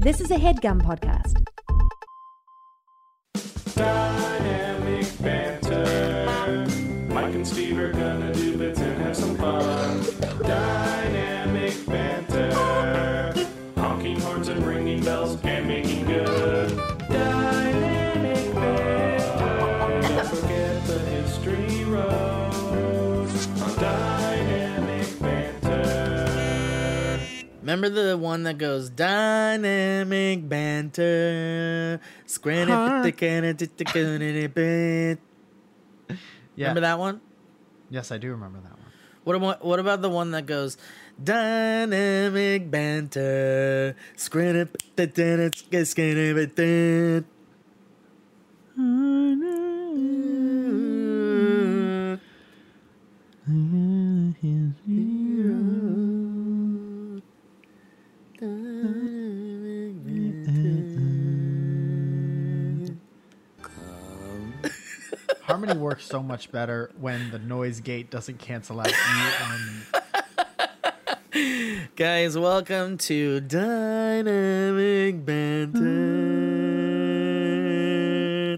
This is a HeadGum podcast. Dynamic banter. Mike and Steve are gonna do bits and have some fun. Dynamic banter. Honking horns and ringing bells and making good. Dynamic banter. Don't forget the history road on Dynamic banter. Remember the one that goes dynamic banter? Yeah. Remember that one? Yes, I do remember that one. What about the one that goes dynamic banter? Harmony works so much better when the noise gate doesn't cancel out you or me. Guys, welcome to Dynamic Banter.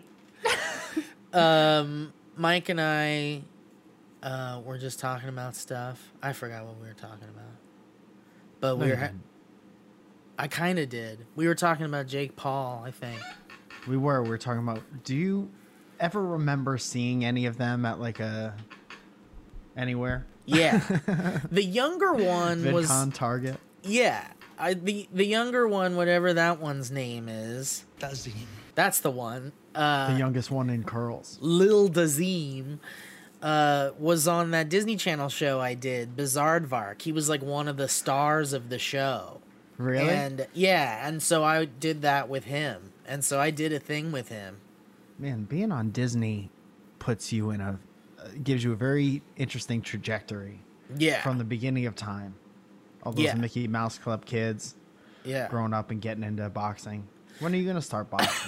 Mike and I were just talking about stuff. I forgot what we were talking about. But I kind of did. We were talking about Jake Paul, I think. We were talking about, do you ever remember seeing any of them at like anywhere? Yeah. The younger one was... VidCon, Target? Yeah. The younger one, whatever that one's name is. Dazim. That's the one. The youngest one in curls. Lil Dazim was on that Disney Channel show I did, Bizarrevark. He was like one of the stars of the show. Really? And yeah, and so I did that with him. And so I did a thing with him. Man, being on Disney puts you in gives you a very interesting trajectory. Yeah. From the beginning of time. All those Mickey Mouse Club kids. Yeah. Growing up and getting into boxing. When are you going to start boxing?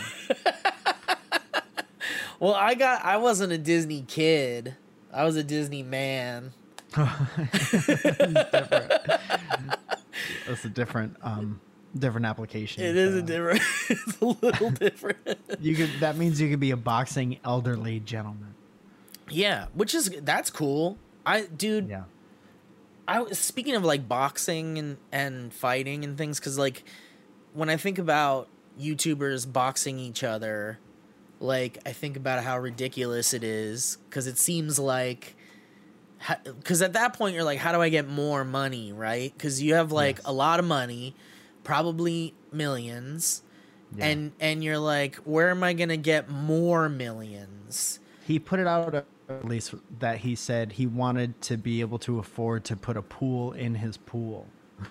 Well, I wasn't a Disney kid. I was a Disney man. That's a different application. It is a different. It's a little different. That means you could be a boxing elderly gentleman. Yeah, that's cool. Yeah. Speaking of like boxing and fighting and things, because like when I think about YouTubers boxing each other, like I think about how ridiculous it is, because it seems like, because at that point you're like, how do I get more money, right? Because you have like a lot of money, probably millions, and you're like, where am I gonna get more millions? He put it out at least that he said he wanted to be able to afford to put a pool in his pool.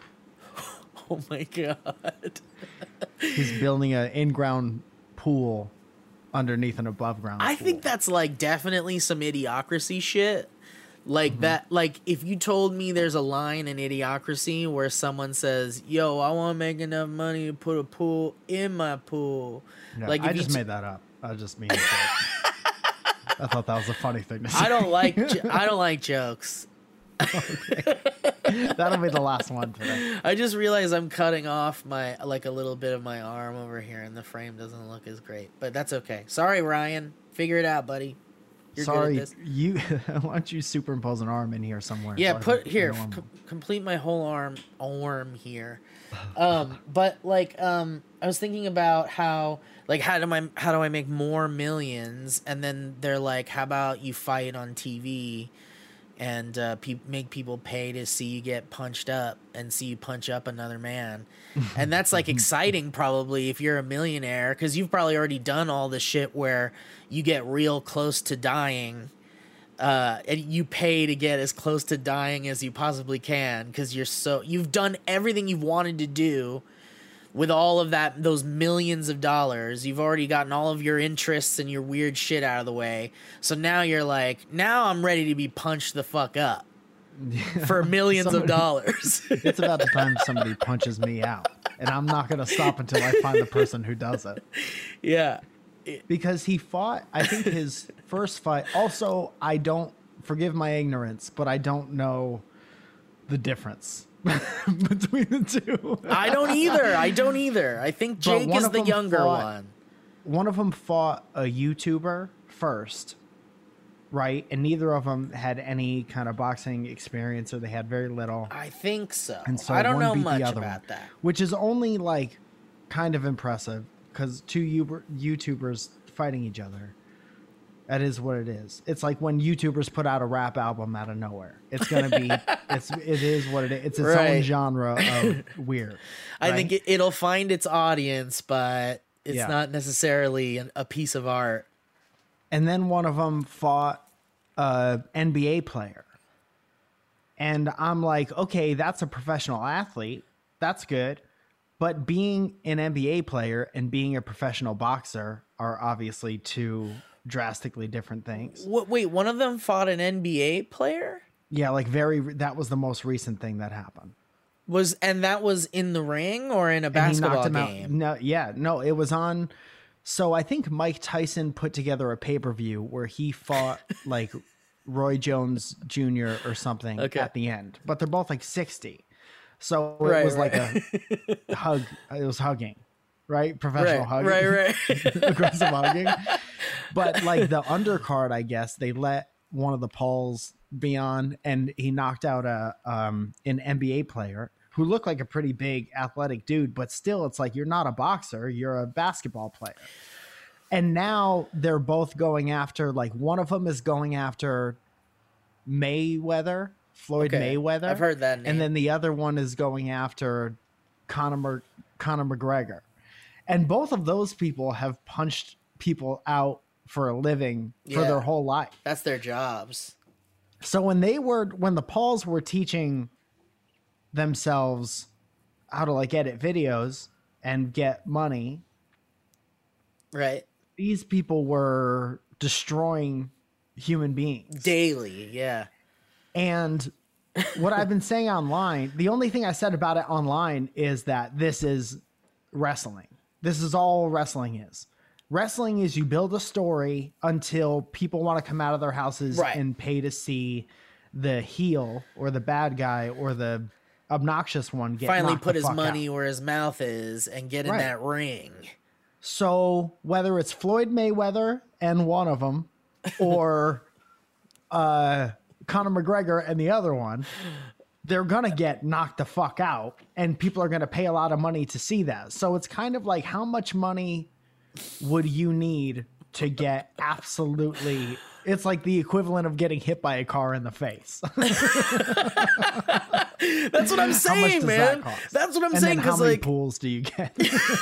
Oh my god. He's building an in-ground pool underneath an above-ground pool. I think that's like definitely some Idiocracy shit. Like that, like if you told me there's a line in Idiocracy where someone says, yo, I want to make enough money to put a pool in my pool. No, like I just made that up. I just mean I thought that was a funny thing to say. I don't like jokes. Okay. That'll be the last one today. I just realized I'm cutting off a little bit of my arm over here, and the frame doesn't look as great. But that's okay. Sorry, Ryan. Figure it out, buddy. You're Sorry, good at this. why don't you superimpose an arm in here somewhere? Yeah, so put here. Complete my whole arm here. But like, I was thinking about how do I make more millions? And then they're like, how about you fight on TV, and make people pay to see you get punched up and see you punch up another man. And that's like exciting probably if you're a millionaire, because you've probably already done all the shit where you get real close to dying, and you pay to get as close to dying as you possibly can, because you've done everything you've wanted to do with all of those millions of dollars. You've already gotten all of your interests and your weird shit out of the way. So now you're like, now I'm ready to be punched the fuck up for millions of dollars. It's about the time somebody punches me out, and I'm not going to stop until I find the person who does it. Yeah. Because he fought, I think his first fight, also, forgive my ignorance, but I don't know the difference between the two. I don't either. I think Jake one is of the them younger fought- one. One of them fought a YouTuber first, right? And neither of them had any kind of boxing experience, or they had very little. I think so. And so I don't one know beat much the other about one, that. which is only like kind of impressive because two YouTubers fighting each other. That is what it is. It's like when YouTubers put out a rap album out of nowhere. It's gonna be. It is what it is. It's its own Right. genre of weird. I right? think it'll find its audience, but it's Yeah. not necessarily a piece of art. And then one of them fought a NBA player. And I'm like, okay, that's a professional athlete. That's good. But being an NBA player and being a professional boxer are obviously two drastically different things. Wait, one of them fought an NBA player? Yeah, like that was the most recent thing that happened. And that was in the ring or in a And he basketball knocked game? him out. No, it was on. So I think Mike Tyson put together a pay-per-view where he fought like Roy Jones Jr. or something Okay. at the end, but they're both like 60. So it Right, was like right. a hug. It was hugging, right? Professional hugging. Right. Aggressive hugging. But like the undercard, I guess they let one of the Pauls be on, and he knocked out an NBA player who looked like a pretty big athletic dude, but still it's like, you're not a boxer, you're a basketball player. And now they're both going after, like, one of them is going after Mayweather, Floyd Okay, Mayweather. I've heard that name. And then the other one is going after Conor McGregor. And both of those people have punched people out for a living for Yeah. their whole life. That's their jobs. So when the Pauls were teaching themselves how to like edit videos and get money, Right. these people were destroying human beings. Daily, yeah. And what I've been saying online, the only thing I said about it online is that this is wrestling. This is all wrestling is. Wrestling is you build a story until people want to come out of their houses Right. and pay to see the heel or the bad guy or the obnoxious one get Finally knocked put the his fuck money out. where his mouth is and get in Right. that ring. So whether it's Floyd Mayweather and one of them, or Conor McGregor and the other one, they're gonna get knocked the fuck out, and people are gonna pay a lot of money to see that. So it's kind of like, how much money would you need to get absolutely? It's like the equivalent of getting hit by a car in the face. That's what I'm How much saying, does man. that cost? That's what I'm and saying. then how Because many like, pools do you get?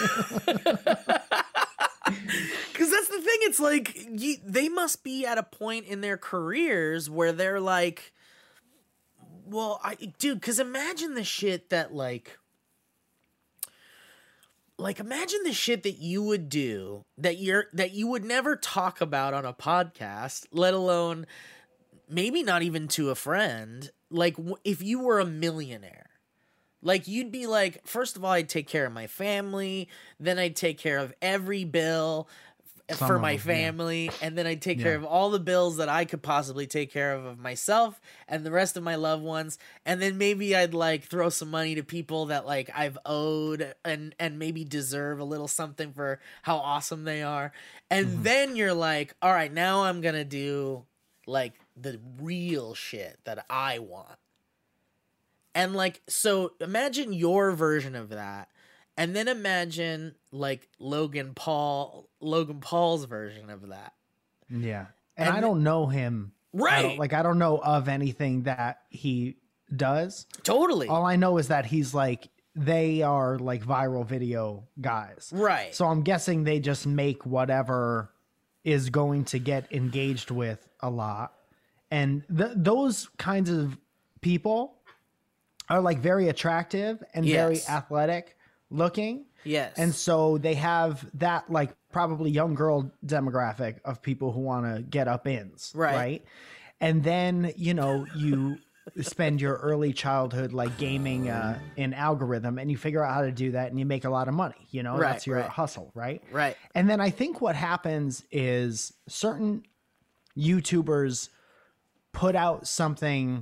because that's the thing. It's like they must be at a point in their careers where they're like, well, dude, because imagine the shit that like imagine the shit that you would do that you would never talk about on a podcast, let alone maybe not even to a friend. Like if you were a millionaire. Like, you'd be like, first of all, I'd take care of my family. Then I'd take care of every bill for my family. And then I'd take care of all the bills that I could possibly take care of myself and the rest of my loved ones. And then maybe I'd, like, throw some money to people that, like, I've owed and maybe deserve a little something for how awesome they are. And then you're like, all right, now I'm going to do, like, the real shit that I want. And like, so imagine your version of that, and then imagine like Logan Paul's version of that. Yeah. And And I don't know him. Right. I don't know of anything that he does. Totally. All I know is that he's like, they are like viral video guys. Right. So I'm guessing they just make whatever is going to get engaged with a lot. And those kinds of people are like very attractive and very Yes. athletic looking. Yes. And so they have that like probably young girl demographic of people who want to get up ins. Right. And then, you know, you spend your early childhood like gaming an algorithm, and you figure out how to do that, and you make a lot of money, you know, Right, that's your right. hustle. Right. Right. And then I think what happens is certain YouTubers put out something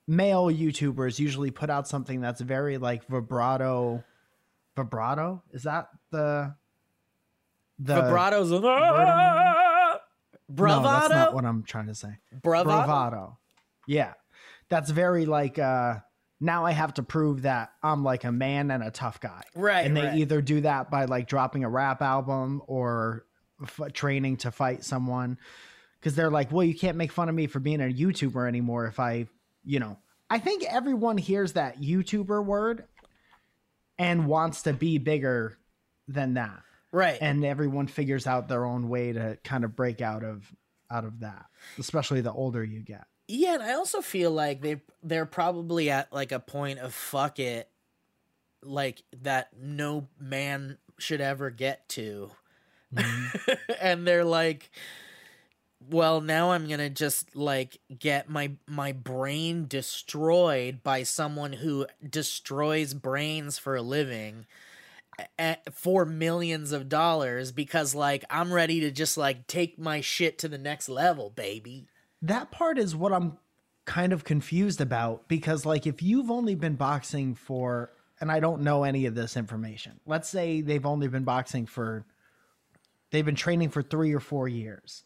male YouTubers usually put out something that's very like vibrato. Is that the Vibrato's word I'm bravado. No, that's not what I'm trying to say. Bravado. Yeah. That's very like now I have to prove that I'm like a man and a tough guy. Right. And they right. either do that by like dropping a rap album or training to fight someone. Because they're like, well, you can't make fun of me for being a YouTuber anymore if I think everyone hears that YouTuber word and wants to be bigger than that. Right. And everyone figures out their own way to kind of break out of that, especially the older you get. Yeah, and I also feel like they're probably at like a point of fuck it, like that no man should ever get to. Mm-hmm. And they're like, well, now I'm gonna just like get my brain destroyed by someone who destroys brains for a living for millions of dollars because like I'm ready to just like take my shit to the next level, baby. That part is what I'm kind of confused about because like if you've only been boxing for, and I don't know any of this information, let's say they've been training for 3 or 4 years.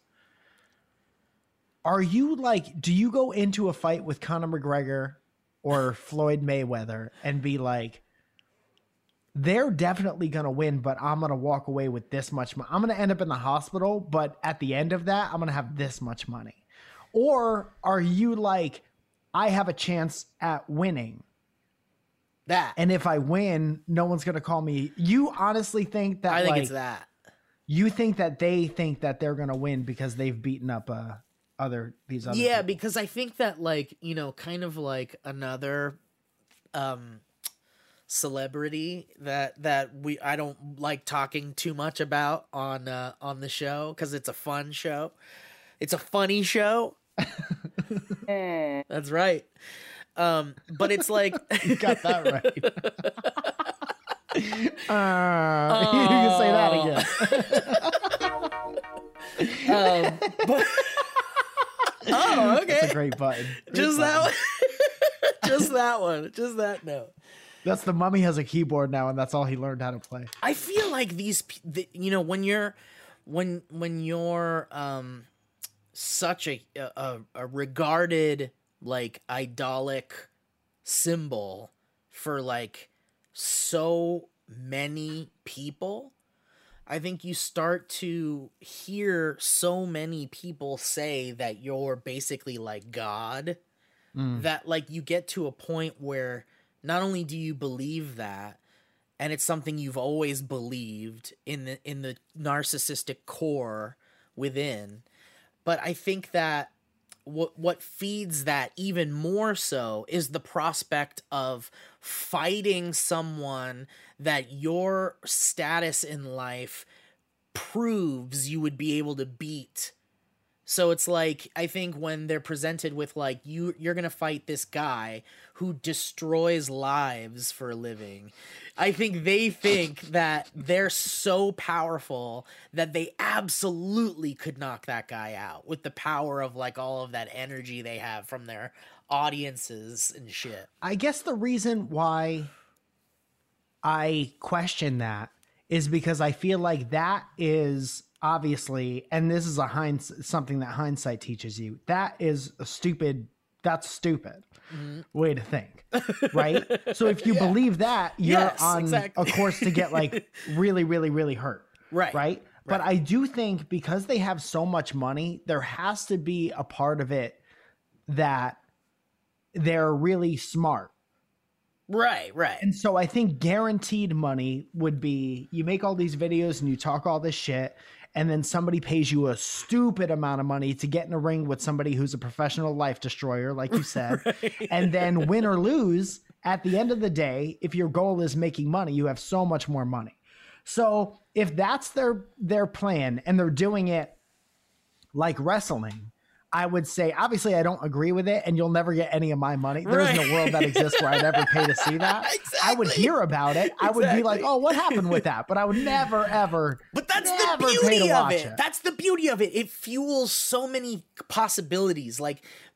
Are you like, do you go into a fight with Conor McGregor or Floyd Mayweather and be like, they're definitely going to win, but I'm going to walk away with this much money. I'm going to end up in the hospital, but at the end of that, I'm going to have this much money. Or are you like, I have a chance at winning that, and if I win, no one's going to call me. You honestly think that? I think like, it's that. You think that they think that they're going to win because they've beaten up these other yeah, people. because I think that like, kind of like another celebrity that I don't like talking too much about on the show because it's a fun show. It's a funny show. That's right. But it's like you got that right. You can say that again. But oh, okay. That's a great button. Just that one. Just that one. Just that note. That's the Mummy has a keyboard now, and that's all he learned how to play. I feel like when you're such a regarded like idolic symbol for like so many people, I think you start to hear so many people say that you're basically like God, that like you get to a point where not only do you believe that, and it's something you've always believed in the narcissistic core within, but I think that what feeds that even more so is the prospect of fighting someone that your status in life proves you would be able to beat. So it's like, I think when they're presented with like, you're going to fight this guy who destroys lives for a living, I think they think that they're so powerful that they absolutely could knock that guy out with the power of like all of that energy they have from their audiences and shit. I guess the reason why I question that is because I feel like that is obviously, and this is something that hindsight teaches you, that is that's stupid way to think, right? So if you believe that, you're on a course to get like really, really, really hurt. Right. But I do think because they have so much money, there has to be a part of it that they're really smart. Right. And so I think guaranteed money would be, you make all these videos and you talk all this shit, and then somebody pays you a stupid amount of money to get in a ring with somebody who's a professional life destroyer, like you said. Right. And then win or lose, at the end of the day, if your goal is making money, you have so much more money. So if that's their plan and they're doing it like wrestling, I would say, obviously, I don't agree with it, and you'll never get any of my money. There isn't a world that exists where I'd ever pay to see that. Exactly. I would hear about it. I would be like, oh, what happened with that? But I would never, ever. But that's the beauty of it. That's the beauty of it. It fuels so many possibilities. Like,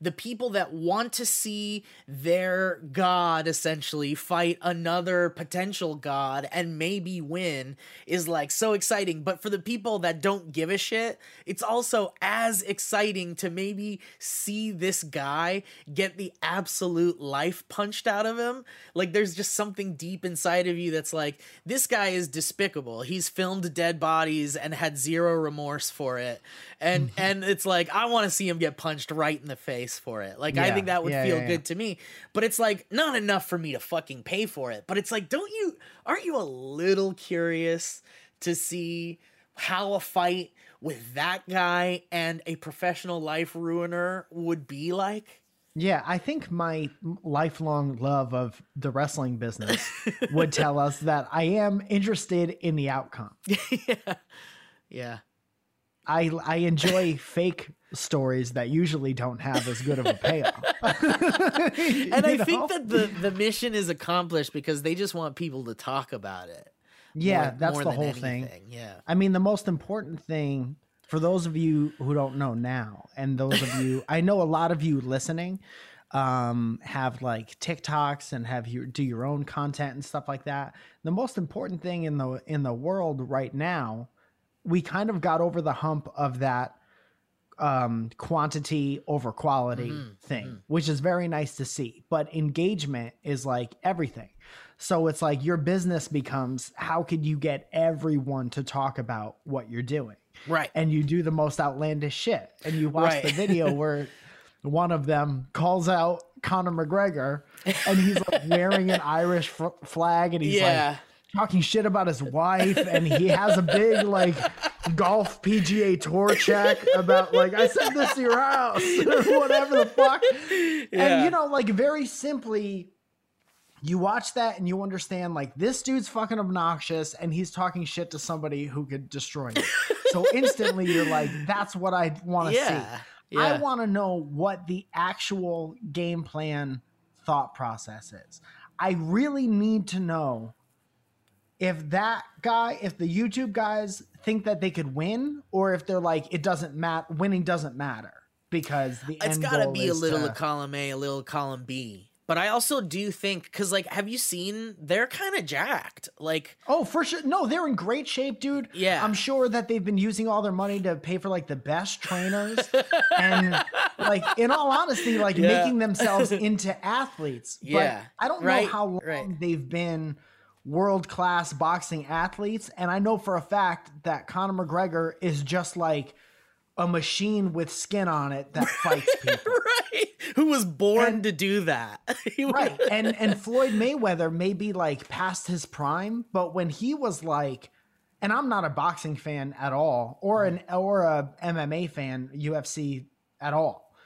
the people that want to see their god essentially fight another potential god and maybe win is like so exciting. But for the people that don't give a shit, it's also as exciting to maybe see this guy get the absolute life punched out of him. Like, there's just something deep inside of you that's like, this guy is despicable. He's filmed dead bodies and had zero remorse for it. And it's like, I want to see him get punched right in the face for it. Like, I think that would feel good to me. But it's like, not enough for me to fucking pay for it. But it's like, aren't you a little curious to see how a fight with that guy and a professional life ruiner would be like? Yeah, I think my lifelong love of the wrestling business would tell us that I am interested in the outcome. Yeah. I enjoy fake stories that usually don't have as good of a payoff. And I think that the mission is accomplished because they just want people to talk about it. Yeah, that's more the than whole anything. thing. Yeah. I mean, the most important thing for those of you who don't know now, and those of you, I know a lot of you listening have like TikToks and do your own content and stuff like that. The most important thing in the world right now, we kind of got over the hump of that quantity over quality thing, which is very nice to see. But engagement is like everything. So it's like your business becomes, how could you get everyone to talk about what you're doing? Right. And you do the most outlandish shit. And you watch the video where one of them calls out Conor McGregor and he's like wearing an Irish flag and he's like talking shit about his wife, and he has a big like golf PGA Tour check about like, I sent this to your house or whatever the fuck. And you know, like very simply, you watch that and you understand like this dude's fucking obnoxious and he's talking shit to somebody who could destroy you. So instantly you're like, that's what I want to see. Yeah. I want to know what the actual game plan thought process is. I really need to know if that guy, if the YouTube guys think that they could win, or if they're like, it doesn't matter, winning doesn't matter because the It's end got to goal be a is little of column A, a little column B. But I also do think, because like, have you seen, they're kind of jacked. Like, oh, for sure. No, they're in great shape, dude. Yeah. I'm sure that they've been using all their money to pay for like the best trainers and like, in all honesty, like making themselves into athletes. Yeah. But I don't know how long they've been world-class boxing athletes. And I know for a fact that Conor McGregor is just like a machine with skin on it that fights people. Right. Who was born to do that. Right. And Floyd Mayweather may be like past his prime, but when he was like, and I'm not a boxing fan at all, or a MMA fan, UFC at all.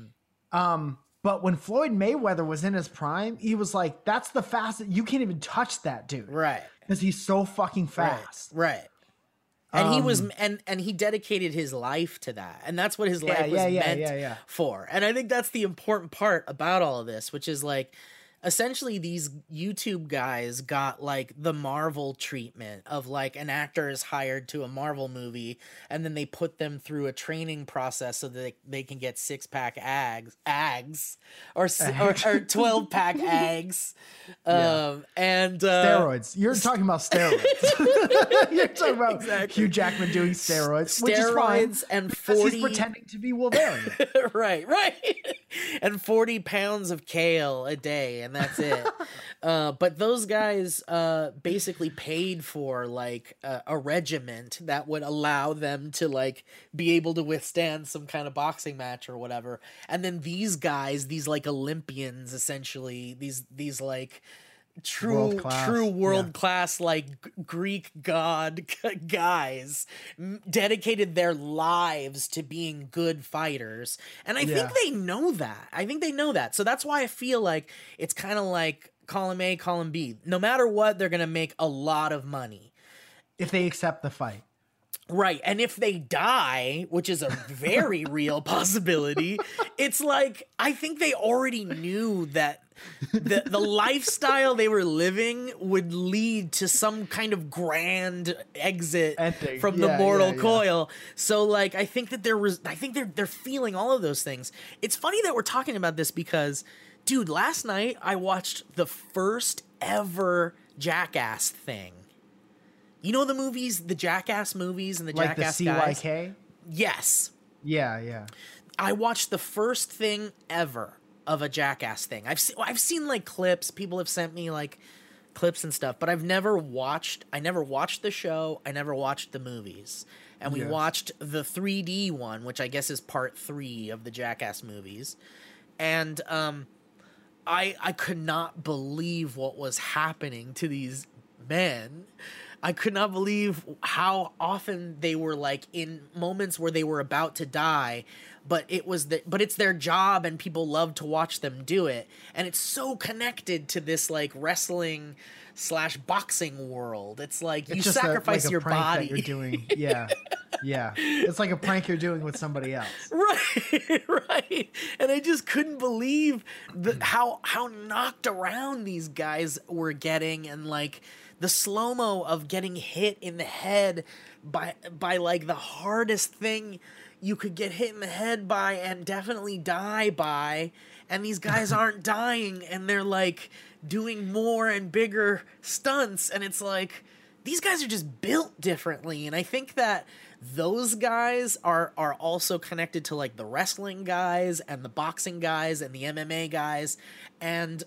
But when Floyd Mayweather was in his prime, he was like, that's the fastest, you can't even touch that dude. Right. Because he's so fucking fast. Right. And he was, and he dedicated his life to that. And that's what his life was meant for. And I think that's the important part about all of this, which is like, essentially these YouTube guys got like the Marvel treatment of like an actor is hired to a Marvel movie and then they put them through a training process so that they can get 6-pack ags or 12-pack ags. And steroids. You're talking about steroids. You're talking about Hugh Jackman doing steroids, which is fine, and 40 he's pretending to be Wolverine. right. And 40 pounds of kale a day, and that's it. But those guys basically paid for like a regiment that would allow them to like be able to withstand some kind of boxing match or whatever. And then these guys, these like Olympians, essentially, these like true world class like Greek god guys dedicated their lives to being good fighters, and I think they know that. So that's why I feel like it's kind of like column A, column B. No matter what, they're gonna make a lot of money if they accept the fight. Right. And if they die, which is a very real possibility, it's like, I think they already knew that the lifestyle they were living would lead to some kind of grand exit Ending. from the Yeah, mortal yeah, yeah. coil. So like, I think that they're feeling all of those things. It's funny that we're talking about this because, dude, last night I watched the first ever Jackass thing. You know the movies, the Jackass movies and the Like the Jackass guys? CYK? Yes. Yeah. I watched the first thing ever of a Jackass thing. I've seen like clips. People have sent me like clips and stuff, but I never watched the show. I never watched the movies. And we Yes. watched the 3D one, which I guess is part 3 of the Jackass movies. And I could not believe what was happening to these men. I could not believe how often they were like in moments where they were about to die, but it's their job and people love to watch them do it. And it's so connected to this like wrestling / boxing world. It's like you It's just sacrifice like a your prank that body. you're doing. Yeah. Yeah. It's like a prank you're doing with somebody else. Right, right. And I just couldn't believe how knocked around these guys were getting, and like the slow-mo of getting hit in the head by like the hardest thing you could get hit in the head by and definitely die by. And these guys aren't dying, and they're like doing more and bigger stunts, and it's like these guys are just built differently. And I think that those guys are also connected to like the wrestling guys and the boxing guys and the MMA guys. And,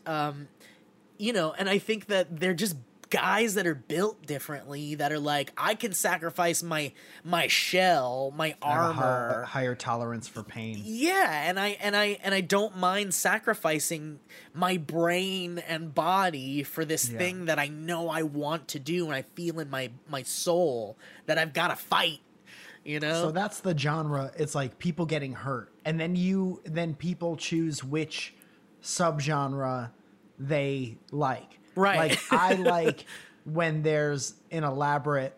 and I think that they're just guys that are built differently, that are like, I can sacrifice my shell, my Have a armor. higher tolerance for pain. Yeah, and I don't mind sacrificing my brain and body for this Yeah. thing that I know I want to do, and I feel in my soul that I've got to fight. You know? So that's the genre. It's like people getting hurt, and then people choose which subgenre they like. Right. Like I like when there's an elaborate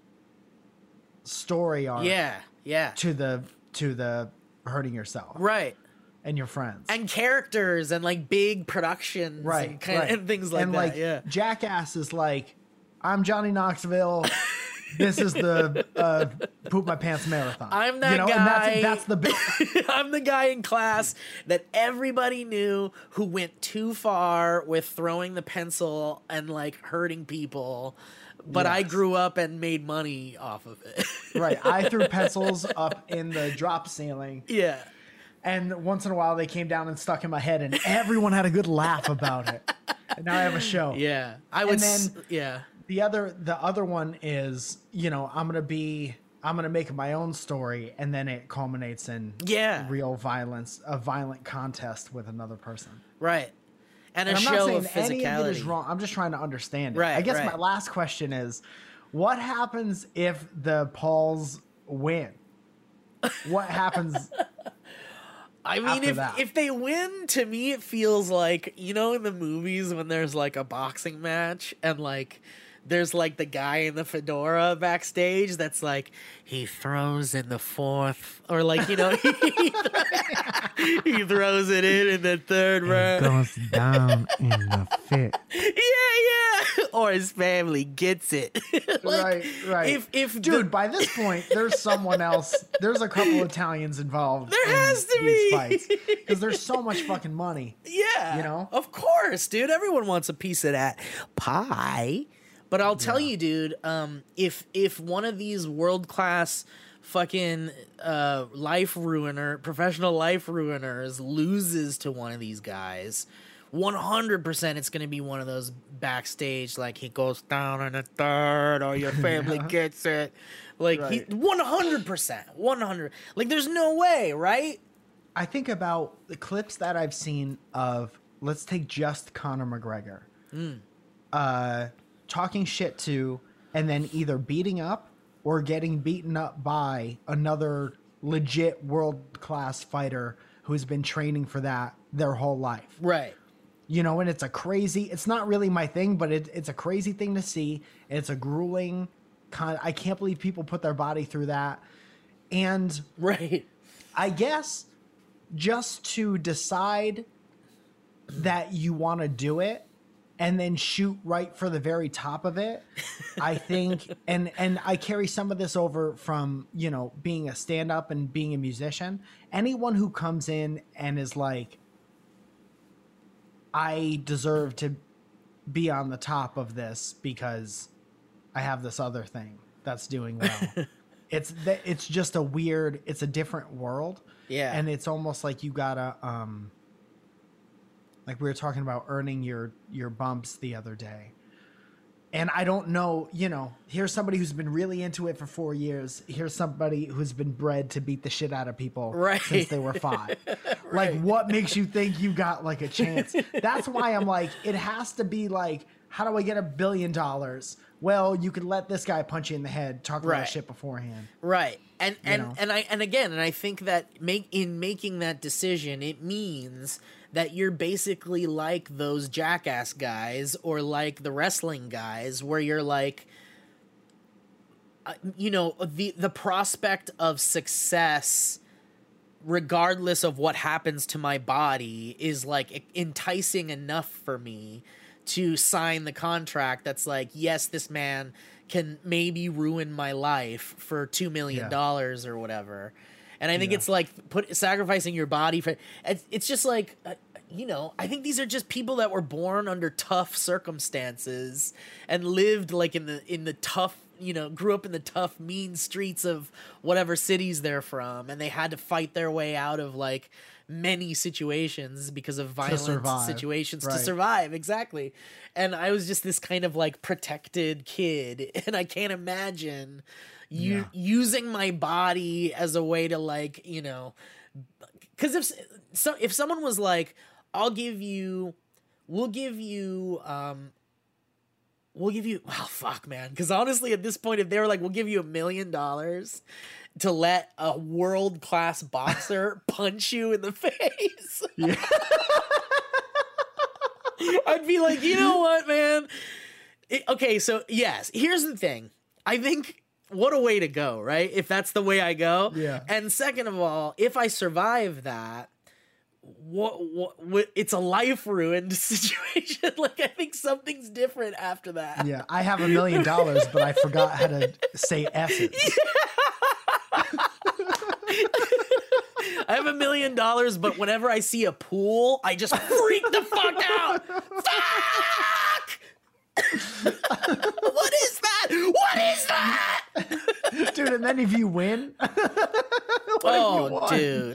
story arc. Yeah. To the hurting yourself. Right. And your friends. And characters and like big productions right. and things like and that. Like yeah. Jackass is like, I'm Johnny Knoxville. This is the poop my pants marathon. I'm that guy. And that's the big. I'm the guy in class that everybody knew who went too far with throwing the pencil and like hurting people. But I Yes. grew up and made money off of it. Right. I threw pencils up in the drop ceiling. Yeah. And once in a while they came down and stuck in my head, and everyone had a good laugh about it. And now I have a show. Yeah. I would. then- Yeah. The other one is, I'm gonna make my own story, and then it culminates in Yeah. real violence, a violent contest with another person. Right. And a And I'm show not of saying any of it is physicality. wrong. I'm just trying to understand it. Right, I guess right. my last question is, what happens if the Pauls win? What happens? I mean, after that? if they win, to me it feels like, in the movies when there's like a boxing match and like there's like the guy in the fedora backstage that's like, he throws in the fourth, or like, he throws it in the third round. goes down in the fit. Yeah. Or his family gets it. Like, Right. If Dude, by this point, there's someone else. There's a couple Italians involved. There has to these be. fights because there's so much fucking money. Yeah. Of course, dude. Everyone wants a piece of that pie. But I'll tell you, dude, if one of these world-class fucking professional life ruiners loses to one of these guys, 100% it's going to be one of those backstage, like, he goes down in the third, or your family gets it. Like, Right. 100%. 100. Like, there's no way, right? I think about the clips that I've seen of, let's take just Conor McGregor, talking shit to, and then either beating up or getting beaten up by another legit world-class fighter who's been training for that their whole life. Right. And it's not really my thing, but it's a crazy thing to see. It's a grueling I can't believe people put their body through that. And Right. I guess just to decide that you want to do it and then shoot right for the very top of it, I think, and I carry some of this over from, you know, being a stand-up and being a musician. Anyone who comes in and is like, I deserve to be on the top of this because I have this other thing that's doing well. It's just a weird, it's a different world. Yeah. And it's almost like you gotta, like we were talking about earning your bumps the other day. And I don't know, you know, here's somebody who's been really into it for 4 years. Here's somebody who's been bred to beat the shit out of people Right. since they were 5. Right. Like, what makes you think you got like a chance? That's why I'm like, it has to be like, how do I get $1 billion? Well, you could let this guy punch you in the head, talk about Right. shit beforehand. Right. And know? I think that making that decision, it means that you're basically like those Jackass guys or like the wrestling guys where you're like, you know, the prospect of success regardless of what happens to my body is like enticing enough for me to sign the contract that's like, yes, this man can maybe ruin my life for $2 million or whatever. And I think it's like sacrificing your body for it's just like, you know, I think these are just people that were born under tough circumstances and lived like in the tough, you know, grew up in the tough, mean streets of whatever cities they're from. And they had to fight their way out of like many situations because of violent situations to survive. Exactly. And I was just this kind of like protected kid. And I can't imagine using my body as a way to like, you know, because if someone was like, we'll give you, well, fuck, man. Because honestly, at this point, if they were like, we'll give you $1 million to let a world-class boxer punch you in the face. Yeah. I'd be like, you know what, man? Okay, so yes, here's the thing. I think what a way to go, right? If that's the way I go. Yeah. And second of all, if I survive that, what it's a life ruined situation. Like I think something's different after that. Yeah, I have $1 million, but I forgot how to say S's. I have $1 million, but whenever I see a pool, I just freak the fuck out. Fuck! What is that? What is that? Dude, and then if you win, dude.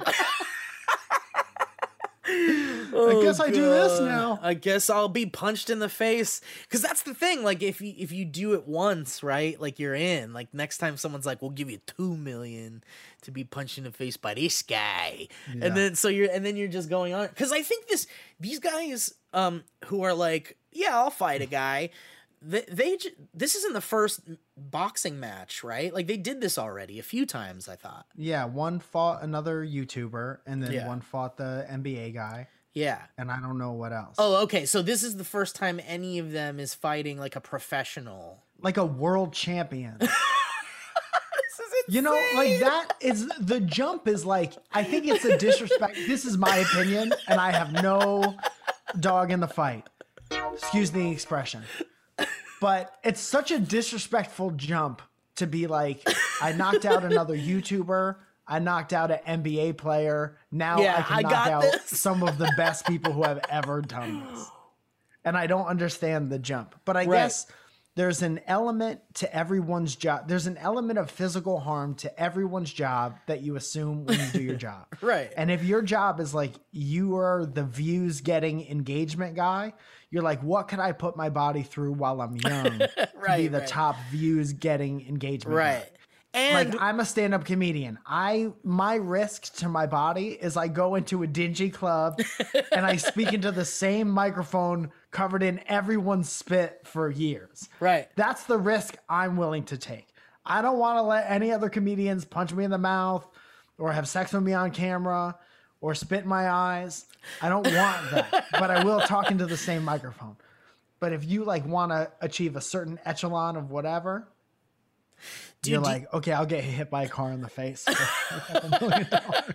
I guess I do this now. I guess I'll be punched in the face. Because that's the thing. Like, if you do it once, right? Like, you're in. Like, next time someone's like, we'll give you $2 million to be punched in the face by this guy. Yeah. And then you're just going on. Because I think these guys who are like, yeah, I'll fight a guy. This isn't the first boxing match, right? Like they did this already a few times, I thought. Yeah, one fought another YouTuber, and then one fought the NBA guy. Yeah. And I don't know what else. Oh, okay. So this is the first time any of them is fighting like a professional. Like a world champion. This is insane. You know, like that is, the jump is like, I think it's a disrespect. This is my opinion, and I have no dog in the fight. Excuse the expression. But it's such a disrespectful jump to be like, I knocked out another YouTuber. I knocked out an NBA player. Now I can knock out some of the best people who have ever done this. And I don't understand the jump. But I guess there's an element to everyone's job. There's an element of physical harm to everyone's job that you assume when you do your job. Right. And if your job is like, you are the views getting engagement guy, you're like, what can I put my body through while I'm young to be the top views getting engagement guy? And like, I'm a stand-up comedian. My risk to my body is I go into a dingy club and I speak into the same microphone covered in everyone's spit for years. Right. That's the risk I'm willing to take. I don't want to let any other comedians punch me in the mouth or have sex with me on camera or spit in my eyes. I don't want that, but I will talk into the same microphone. But if you like want to achieve a certain echelon of whatever, Dude, You're do- like, okay, I'll get hit by a car in the face. For $2 million.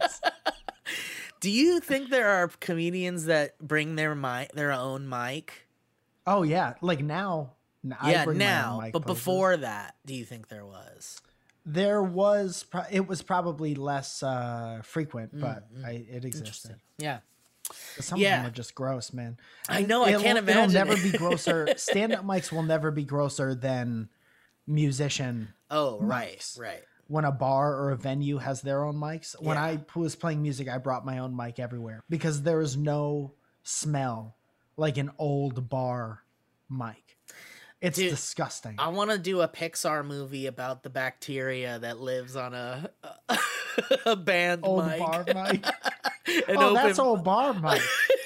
Do you think there are comedians that bring their own mic? Oh yeah, like now. I bring my own mic but places. before that, do you think there was? There was, it was probably less frequent, but it existed. Interesting. Yeah. Some of Yeah. them are just gross, man. I know, I can't It'll imagine never it. be grosser. Stand-up mics will never be grosser than musician Oh, right, mics. right. When a bar or a venue has their own mics. When Yeah. I was playing music, I brought my own mic everywhere because there is no smell like an old bar mic. It's Dude, disgusting. I want to do a Pixar movie about the bacteria that lives on a a band Old mic. bar mic. An Oh, open- that's old bar mic.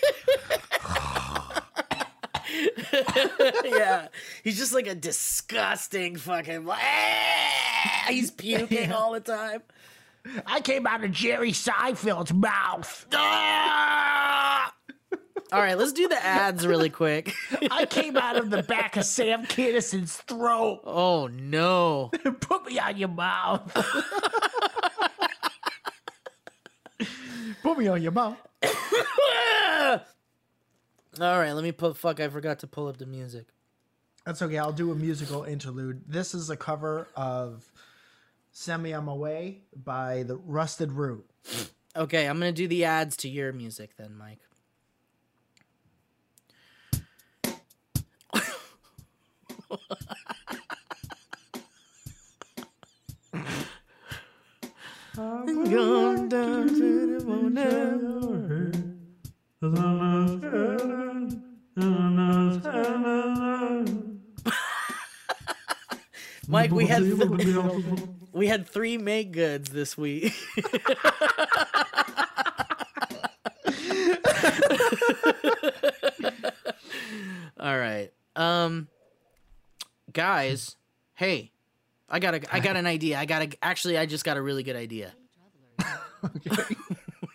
Yeah, he's just like a disgusting fucking. He's puking all the time. I came out of Jerry Seinfeld's mouth. Ah! All right, let's do the ads really quick. I came out of the back of Sam Kinnison's throat. Oh no. Put me on your mouth. Put me on your mouth. All right, let me put. Fuck, I forgot to pull up the music. That's okay. I'll do a musical interlude. This is a cover of Send Me On My Way by the Rusted Root. Okay, I'm gonna do the ads to your music then, Mike. Going down to the motel. Mike, we had 3 make goods this week. All right. Guys, hey. I got an idea. I just got a really good idea. Okay. Oh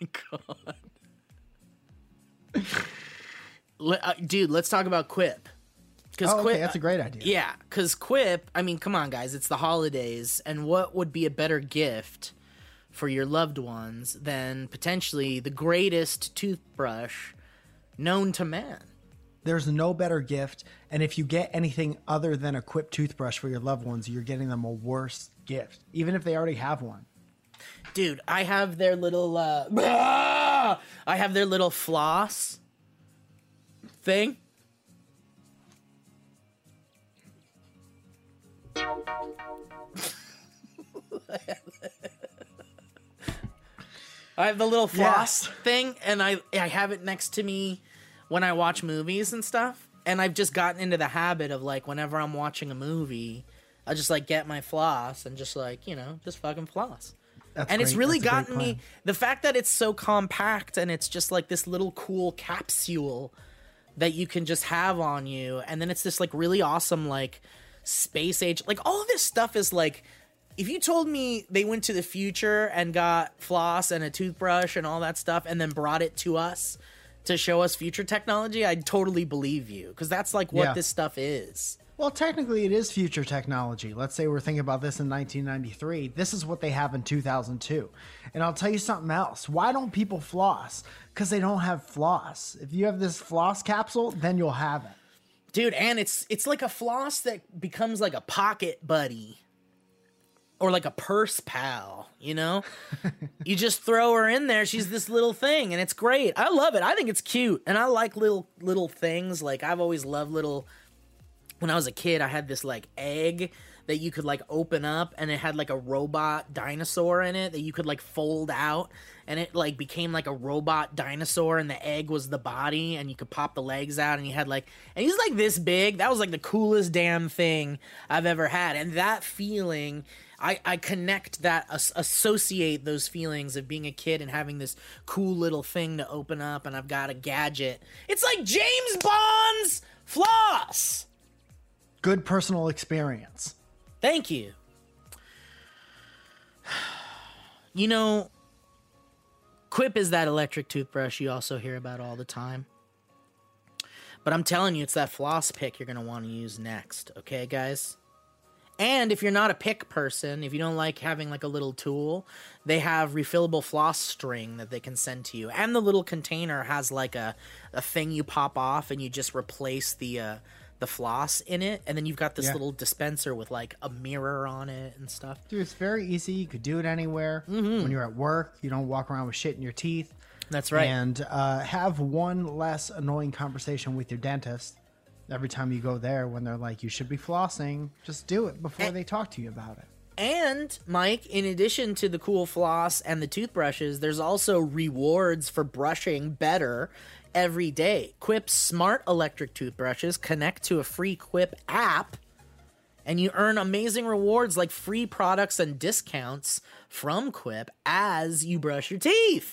my god. Dude, let's talk about Quip. Because Oh, okay, that's a great idea. Yeah, because Quip, I mean, come on, guys, it's the holidays, and what would be a better gift for your loved ones than potentially the greatest toothbrush known to man? There's no better gift, and if you get anything other than a Quip toothbrush for your loved ones, you're getting them a worse gift, even if they already have one. Dude, I have their little I have their little floss thing. I have the little floss thing, and I have it next to me when I watch movies and stuff. And I've just gotten into the habit of, like, whenever I'm watching a movie, I'll just, like, get my floss and just, like, you know, just fucking floss. That's And it's great. really That's a great gotten me, plan. the fact that it's so compact and it's just like this little cool capsule that you can just have on you. And then it's this like really awesome, like space age, like all of this stuff is like, if you told me they went to the future and got floss and a toothbrush and all that stuff and then brought it to us to show us future technology, I'd totally believe you. Cause that's like what Yeah. this stuff is. Well, technically, it is future technology. Let's say we're thinking about this in 1993. This is what they have in 2002. And I'll tell you something else. Why don't people floss? Because they don't have floss. If you have this floss capsule, then you'll have it. Dude, and it's like a floss that becomes like a pocket buddy. Or like a purse pal, you know? You just throw her in there, she's this little thing, and it's great. I love it. I think it's cute. And I like little things. Like, I've always loved little... When I was a kid, I had this, like, egg that you could, like, open up, and it had, like, a robot dinosaur in it that you could, like, fold out, and it, like, became, like, a robot dinosaur, and the egg was the body, and you could pop the legs out, and you had, like... And he's, like, this big. That was, like, the coolest damn thing I've ever had. And that feeling... I connect that, associate those feelings of being a kid and having this cool little thing to open up, and I've got a gadget. It's like James Bond's floss! Good personal experience. Thank you. You know, Quip is that electric toothbrush you also hear about all the time. But I'm telling you, it's that floss pick you're going to want to use next, okay, guys? And if you're not a pick person, if you don't like having like a little tool, they have refillable floss string that they can send to you. And the little container has like a thing you pop off and you just replace the floss in it. And then you've got this little dispenser with like a mirror on it and stuff. Dude, it's very easy. You could do it anywhere. When you're at work, you don't walk around with shit in your teeth. That's right. And have one less annoying conversation with your dentist. Every time you go there, when they're like, you should be flossing, just do it before they talk to you about it. And, Mike, in addition to the cool floss and the toothbrushes, there's also rewards for brushing better every day. Quip's smart electric toothbrushes connect to a free Quip app, and you earn amazing rewards like free products and discounts from Quip as you brush your teeth.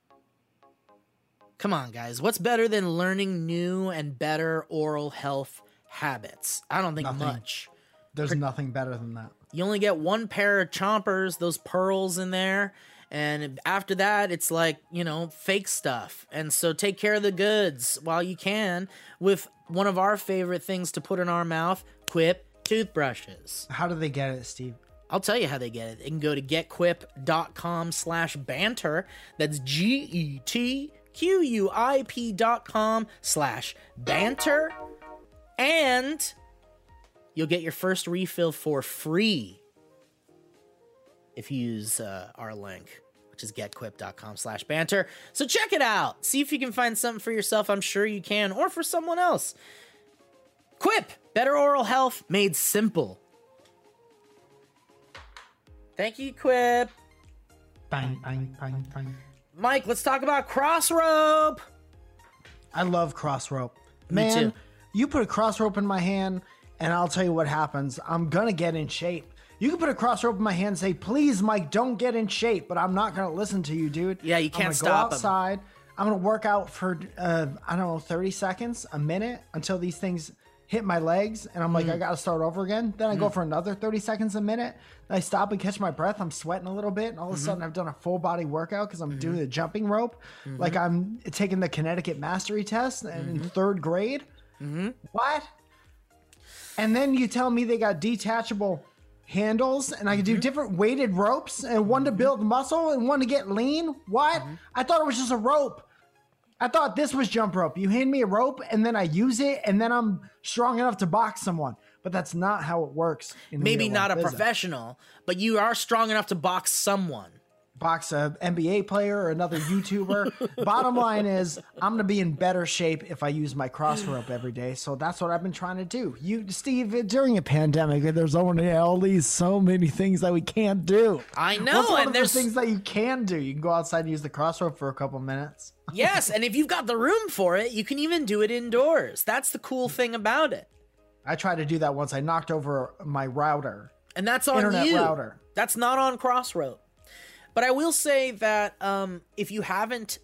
Come on, guys. What's better than learning new and better oral health habits? I don't think much. There's nothing better than that. You only get one pair of chompers, those pearls in there. And after that, it's like, fake stuff. And so take care of the goods while you can with one of our favorite things to put in our mouth, Quip toothbrushes. How do they get it, Steve? I'll tell you how they get it. They can go to getquip.com/banter. That's GETQUIP.com/banter. And you'll get your first refill for free if you use our link, which is getquip.com/banter. So check it out. See if you can find something for yourself. I'm sure you can, or for someone else. Quip, better oral health made simple. Thank you, Quip. Bang, bang, bang, bang. Mike, let's talk about cross rope. I love cross rope. Me Man, too. you put a cross rope in my hand, and I'll tell you what happens. I'm going to get in shape. You can put a cross rope in my hand and say, please, Mike, don't get in shape, but I'm not going to listen to you, dude. Yeah, you can't I'm stop 'em. Go outside. I'm going to work out for, 30 seconds, a minute, until these things hit my legs, and I'm like, I got to start over again. Then I go for another 30 seconds, a minute. Then I stop and catch my breath. I'm sweating a little bit, and all of a sudden I've done a full body workout because I'm doing the jumping rope. Like I'm taking the Connecticut Mastery Test in third grade. What? And then you tell me they got detachable handles, and I can do different weighted ropes, and one to build muscle and one to get lean. What? I thought it was just a rope. I thought this was jump rope. You hand me a rope, and then I use it, and then I'm strong enough to box someone. But that's not how it works. Maybe not a professional, but you are strong enough to box someone. Box a NBA player or another YouTuber. Bottom line is, I'm going to be in better shape if I use my cross rope every day. So that's what I've been trying to do. Steve, during a pandemic, there's only so many things that we can't do. I know. What's one and of there's the things that you can do? You can go outside and use the cross rope for a couple minutes. Yes, and if you've got the room for it, you can even do it indoors. That's the cool thing about it. I tried to do that once. I knocked over my router. And that's on Internet you. router. That's not on Crossrope. But I will say that if you haven't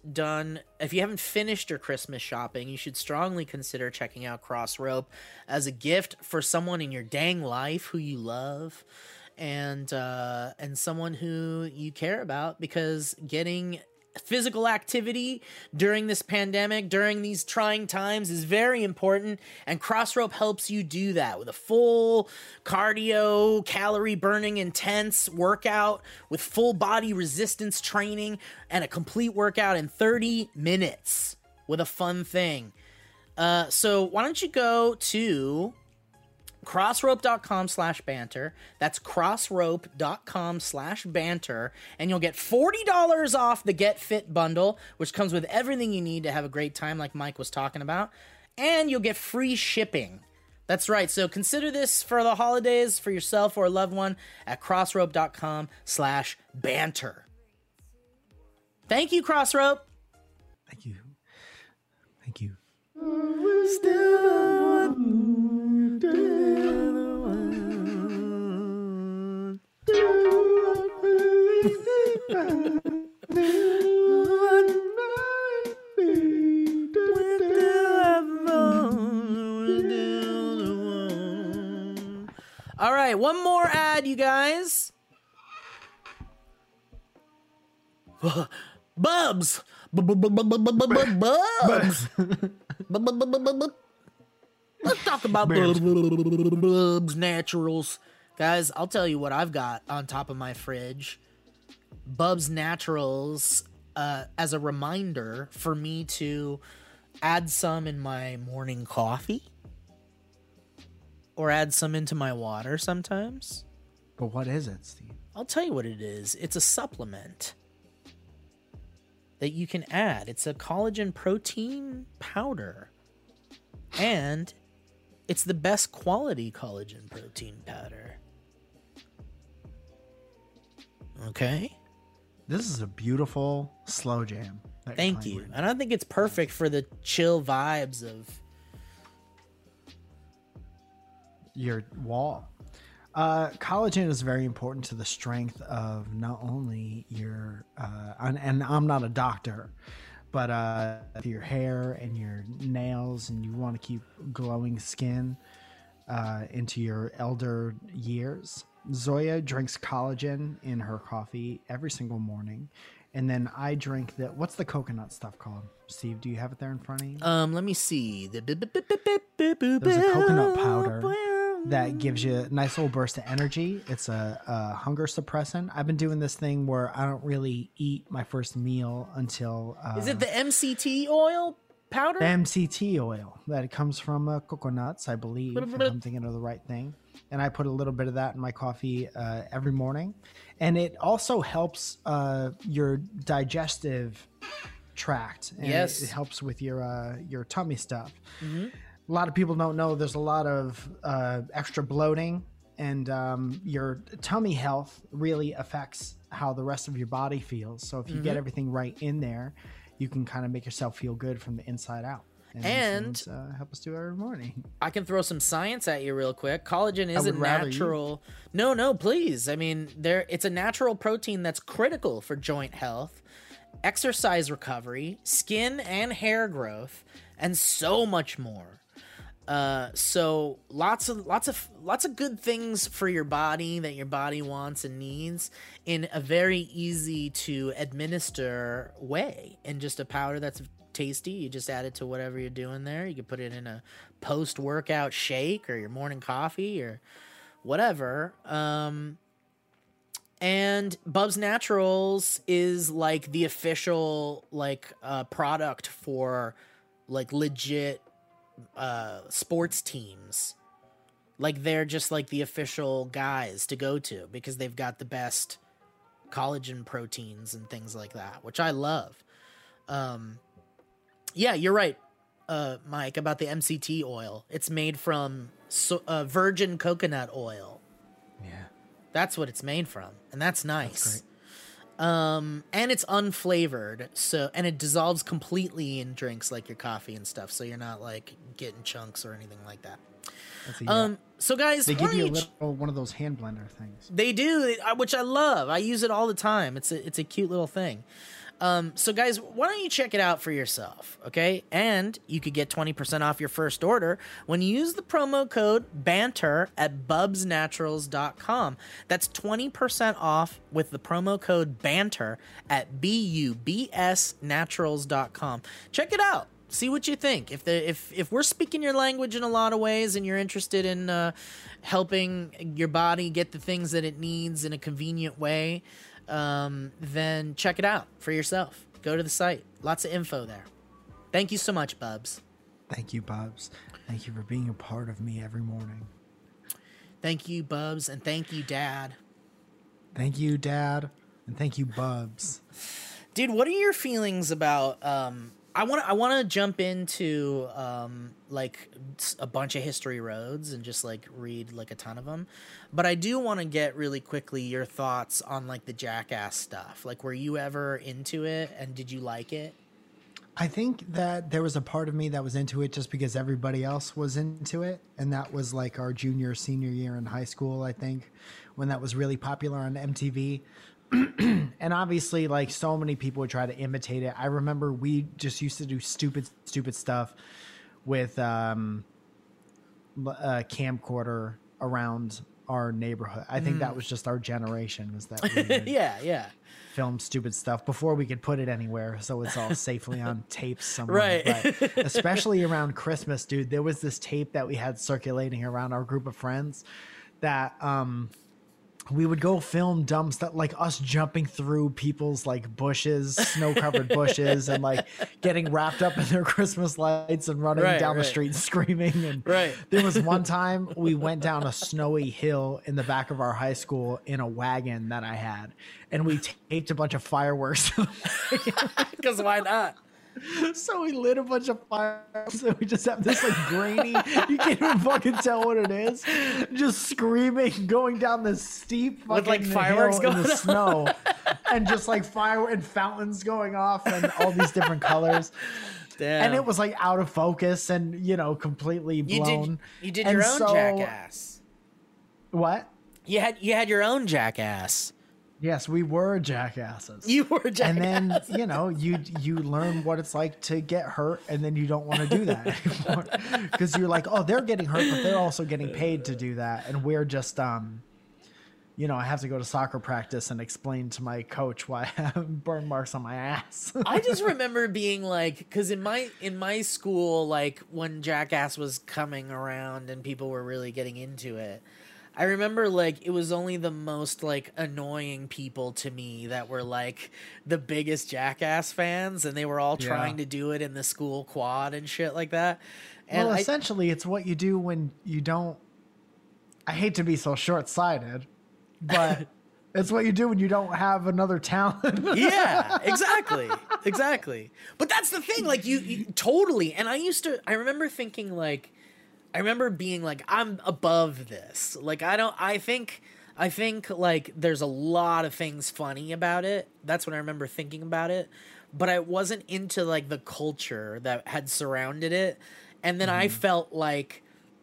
finished your Christmas shopping, you should strongly consider checking out Crossrope as a gift for someone in your dang life who you love and someone who you care about, because getting physical activity during this pandemic, during these trying times, is very important, and Crossrope helps you do that with a full cardio, calorie burning, intense workout with full body resistance training and a complete workout in 30 minutes with a fun thing. So why don't you go to crossrope.com/banter. That's crossrope.com/banter, and you'll get $40 off the Get Fit bundle, which comes with everything you need to have a great time, like Mike was talking about, and you'll get free shipping. That's right. So consider this for the holidays for yourself or a loved one at crossrope.com/banter. Thank you, Crossrope. Thank you. Thank you. All right, one more ad, you guys. Bubs. Bubs. Let's talk about Bubs Naturals. Guys, I'll tell you what I've got on top of my fridge. Bubs Naturals, as a reminder for me to add some in my morning coffee. Or add some into my water sometimes. But what is it, Steve? I'll tell you what it is. It's a supplement that you can add. It's a collagen protein powder. And it's the best quality collagen protein powder. Okay? This is a beautiful slow jam. Thank you. And I think it's perfect for the chill vibes of your wall. Collagen is very important to the strength of not only your and I'm not a doctor, but your hair and your nails, and you want to keep glowing skin into your elder years. Zoya drinks collagen in her coffee every single morning, and then I drink what's the coconut stuff called? Steve, do you have it there in front of you? let me see. There's a coconut powder that gives you a nice little burst of energy. It's a hunger suppressant. I've been doing this thing where I don't really eat my first meal until... Is it the MCT oil powder? MCT oil. That comes from coconuts, I believe, if I'm thinking of the right thing. And I put a little bit of that in my coffee every morning. And it also helps your digestive tract. And yes. It helps with your tummy stuff. Mm-hmm. A lot of people don't know there's a lot of extra bloating, and your tummy health really affects how the rest of your body feels. So if you get everything right in there, you can kind of make yourself feel good from the inside out. And help us do it every morning. I can throw some science at you real quick. Collagen is a natural... No, please. I mean, it's a natural protein that's critical for joint health, exercise recovery, skin and hair growth, and so much more. So lots of good things for your body that your body wants and needs in a very easy to administer way, in just a powder that's tasty. You just add it to whatever you're doing there. You can put it in a post-workout shake or your morning coffee or whatever. And Bubs Naturals is like the official product for like legit sports teams. Like they're just like the official guys to go to because they've got the best collagen proteins and things like that, which I love. Yeah, you're right, Mike, about the MCT oil. It's made from virgin coconut oil. Yeah, that's what it's made from, and that's nice. That's great. And it's unflavored, and it dissolves completely in drinks like your coffee and stuff, so you're not like getting chunks or anything like that. So guys, they give you one of those hand blender things. They do, which I love. I use it all the time. It's a cute little thing. So guys, why don't you check it out for yourself, okay? And you could get 20% off your first order when you use the promo code BANTER at bubsnaturals.com. That's 20% off with the promo code BANTER at bubsnaturals.com. Check it out. See what you think. If we're speaking your language in a lot of ways and you're interested in helping your body get the things that it needs in a convenient way, then check it out for yourself. Go to the site. Lots of info there. Thank you so much, Bubs. Thank you, Bubs. Thank you for being a part of me every morning. Thank you, Bubs, and thank you, Dad. Thank you, Dad, and thank you, Bubs. Dude, what are your feelings about I want to jump into like a bunch of history roads and just like read like a ton of them, but I do want to get really quickly your thoughts on like the Jackass stuff. Like, were you ever into it, and did you like it? I think that there was a part of me that was into it just because everybody else was into it, and that was like our senior year in high school, I think, when that was really popular on MTV. And obviously, like, so many people would try to imitate it. I remember we just used to do stupid stuff with a camcorder around our neighborhood. I think that was just our generation, was that we would yeah film stupid stuff before we could put it anywhere, so it's all safely on tapes somewhere. Right. But especially around Christmas, dude, there was this tape that we had circulating around our group of friends that we would go film dumb stuff, like us jumping through people's like bushes, snow covered bushes, and like getting wrapped up in their Christmas lights and running down the street screaming. And there was one time we went down a snowy hill in the back of our high school in a wagon that I had, and we taped a bunch of fireworks. Because why not? So we lit a bunch of fires, and we just have this like grainy, you can't even fucking tell what it is, just screaming, going down this steep fucking with like fireworks hill going in the on. snow, and just like fire and fountains going off and all these different colors. Damn. And it was like out of focus and, you know, completely blown. You did And your own jackass. What? You had your own jackass. Yes, we were jackasses. You were jackass. And then, you know, you learn what it's like to get hurt, and then you don't want to do that anymore. Because you're like, oh, they're getting hurt, but they're also getting paid to do that. And we're just, you know, I have to go to soccer practice and explain to my coach why I have burn marks on my ass. I just remember being like, because in my school, like when Jackass was coming around and people were really getting into it, I remember like it was only the most like annoying people to me that were like the biggest Jackass fans, and they were all trying to do it in the school quad and shit like that. And well, essentially, it's what you do when you don't. I hate to be so short-sighted, but it's what you do when you don't have another talent. Yeah, exactly. But that's the thing, like you totally. And I remember thinking like. I remember being like, I'm above this. Like, I think like there's a lot of things funny about it. That's what I remember thinking about it. But I wasn't into like the culture that had surrounded it. And then I felt like,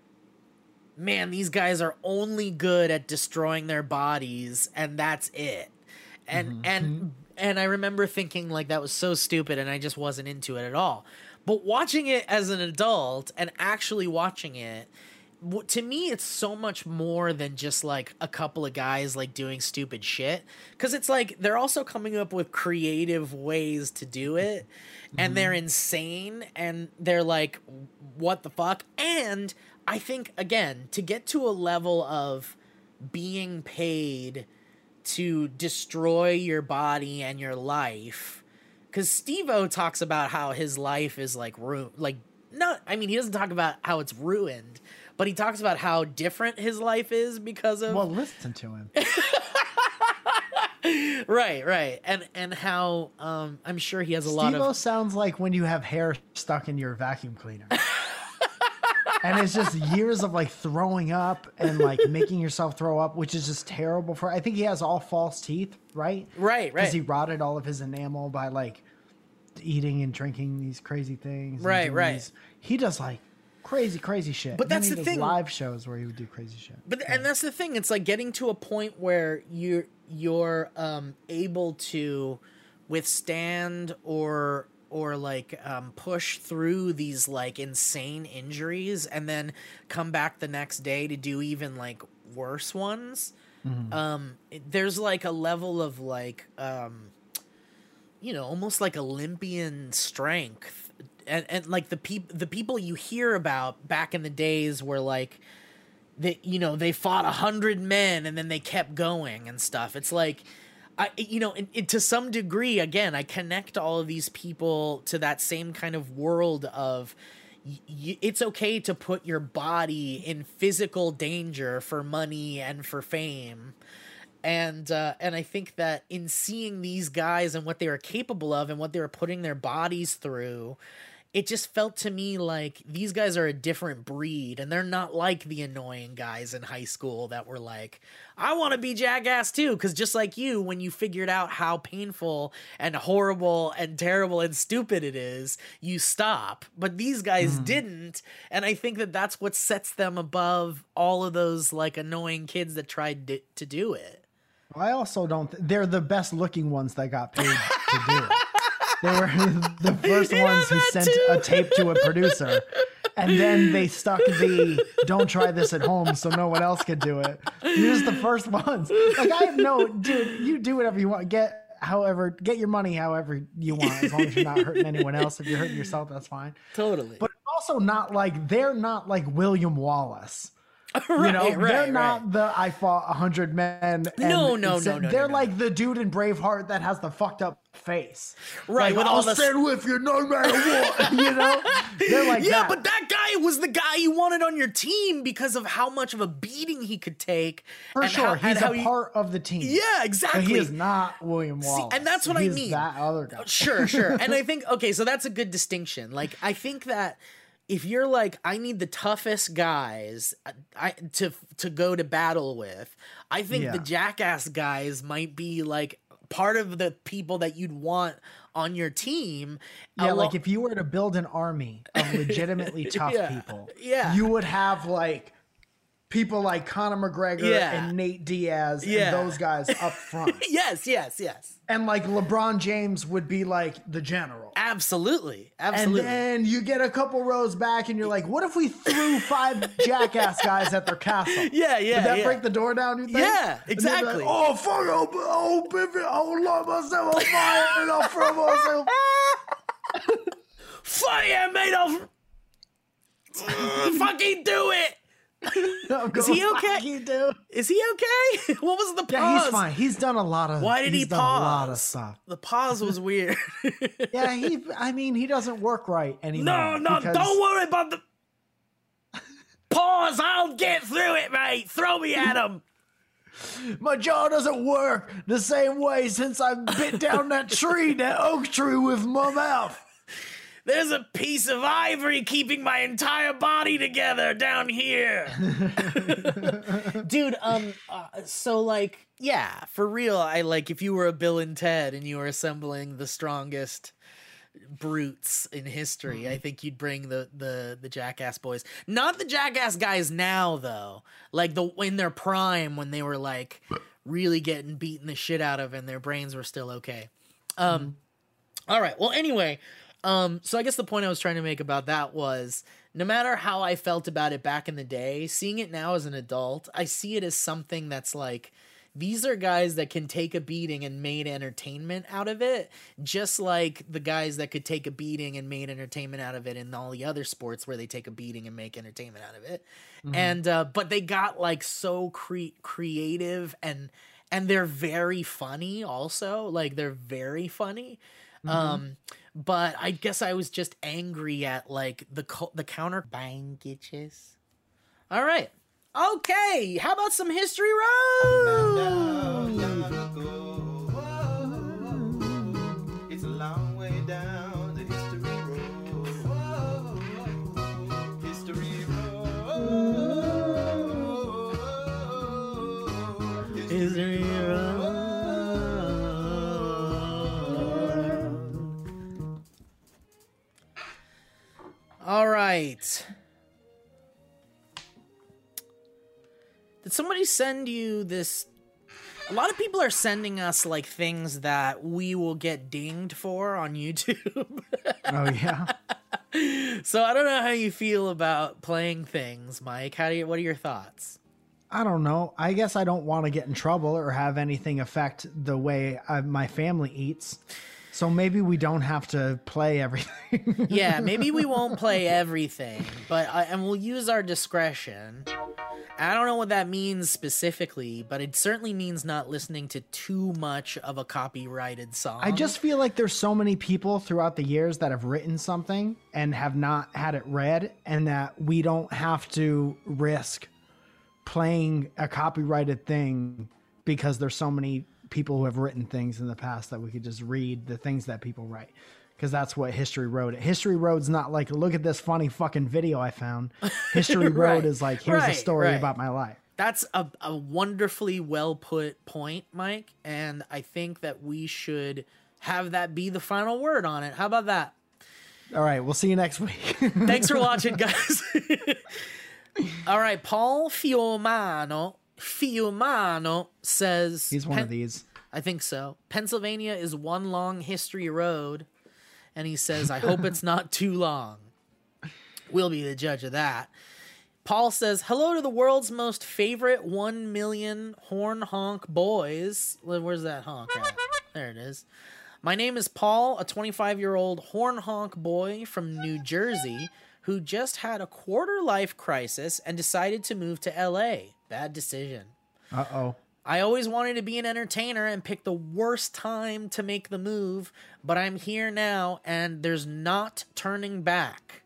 man, these guys are only good at destroying their bodies, and that's it. And I remember thinking like that was so stupid, and I just wasn't into it at all. But watching it as an adult and actually watching it, to me, it's so much more than just like a couple of guys like doing stupid shit. Because it's like they're also coming up with creative ways to do it, and they're insane, and they're like, what the fuck? And I think, again, to get to a level of being paid to destroy your body and your life. Because Steve-O talks about how his life is like he doesn't talk about how it's ruined, but he talks about how different his life is because of. Well, listen to him. Right, and how I'm sure he has a lot of. Steve-O sounds like when you have hair stuck in your vacuum cleaner. And it's just years of like throwing up and like making yourself throw up, which is just terrible for. I think he has all false teeth, right? Right. Because he rotted all of his enamel by like eating and drinking these crazy things. Right. He does like crazy shit. But that's the thing. Live shows where he would do crazy shit. And that's the thing. It's like getting to a point where you're able to withstand or like push through these like insane injuries and then come back the next day to do even like worse ones. There's like a level of like almost like Olympian strength, and like the people you hear about back in the days were like they fought 100 men and then they kept going and stuff. It's like to some degree, again, I connect all of these people to that same kind of world of it's okay to put your body in physical danger for money and for fame. And I think that in seeing these guys and what they were capable of and what they were putting their bodies through, it just felt to me like these guys are a different breed, and they're not like the annoying guys in high school that were like, I want to be Jackass too. Because just like you, when you figured out how painful and horrible and terrible and stupid it is, you stop. But these guys didn't. And I think that that's what sets them above all of those like annoying kids that tried to do it. I also don't. They're the best looking ones that got paid to do it. They were the first ones who sent a tape to a producer, and then they stuck the "Don't try this at home" so no one else could do it. You're just the first ones. Like dude, you do whatever you want. Get your money however you want, as long as you're not hurting anyone else. If you're hurting yourself, that's fine. Totally. But also not like they're not like William Wallace, Right, they're right, not the I fought 100 men. And No. They're like the dude in Braveheart that has the fucked up face. Right, Like, with I'll all the stand with you no matter what. They're like yeah, that. but that guy was the guy you wanted on your team because of how much of a beating he could take. For and sure, how, he's and how a part of the team. Yeah, exactly. But he is not William Wallace. and that's what I He's mean. That other guy. Sure. And I think, okay, so that's a good distinction. Like, I think that if you're like, I need the toughest guys to go to battle with, I think the jackass guys might be like part of the people that you'd want on your team. Yeah, like if you were to build an army of legitimately tough people, you would have like people like Conor McGregor and Nate Diaz and those guys up front. Yes. And like LeBron James would be like the general. Absolutely. And then you get a couple rows back and you're like, what if we threw 5 jackass guys at their castle? Yeah. Would that break the door down, you think? Yeah, exactly. Like, oh, fuck, oh, baby, I'll light myself on fire and I'll throw myself. Fire made of... fucking do it! Is he okay? Is he okay? What was the pause? Yeah, he's fine. He's done a lot of. Why did he done pause? A lot of stuff. The pause was weird. Yeah, he doesn't work right anymore. No, don't worry about the pause. I'll get through it, mate. Throw me at him. My jaw doesn't work the same way since I bit down that oak tree with my mouth. There's a piece of ivory keeping my entire body together down here. Dude, so like, yeah, for real, I like if you were a Bill and Ted and you were assembling the strongest brutes in history, I think you'd bring the Jackass boys. Not the Jackass guys now though. Like in their prime when they were like really getting beaten the shit out of and their brains were still okay. All right. Well, anyway, so I guess the point I was trying to make about that was no matter how I felt about it back in the day, seeing it now as an adult, I see it as something that's like, these are guys that can take a beating and made entertainment out of it, just like the guys that could take a beating and made entertainment out of it in all the other sports where they take a beating and make entertainment out of it. And, but they got like so creative and they're very funny also, like they're very funny. But I guess I was just angry at like the counter bangages. All right. Okay. How about some History Road? It's a long way down the History Road. History Road. History Road. All right. Did somebody send you this? A lot of people are sending us like things that we will get dinged for on YouTube. Oh yeah. So I don't know how you feel about playing things, Mike. What are your thoughts? I don't know. I guess I don't want to get in trouble or have anything affect the way my family eats. So maybe we don't have to play everything. Yeah, maybe we won't play everything, but and we'll use our discretion. I don't know what that means specifically, but it certainly means not listening to too much of a copyrighted song. I just feel like there's so many people throughout the years that have written something and have not had it read, and that we don't have to risk playing a copyrighted thing because there's so many people who have written things in the past that we could just read the things that people write, because that's what History Road. History Road's not like, look at this funny fucking video I found. History Road is like, here's a story about my life. That's a wonderfully well put point, Mike, and I think that we should have that be the final word on it. How about that? All right, we'll see you next week. Thanks for watching, guys. All right, Paul Fiumano says He's one of these. I think so. Pennsylvania is one long history road, and he says, I hope it's not too long. We'll be the judge of that. Paul says, hello to the world's most favorite 1 million horn honk boys. Where's that honk at? There it is. My name is Paul, a 25-year-old horn honk boy from New Jersey. who just had a quarter-life crisis and decided to move to LA. Bad decision. Uh-oh. I always wanted to be an entertainer and picked the worst time to make the move, but I'm here now and there's not turning back.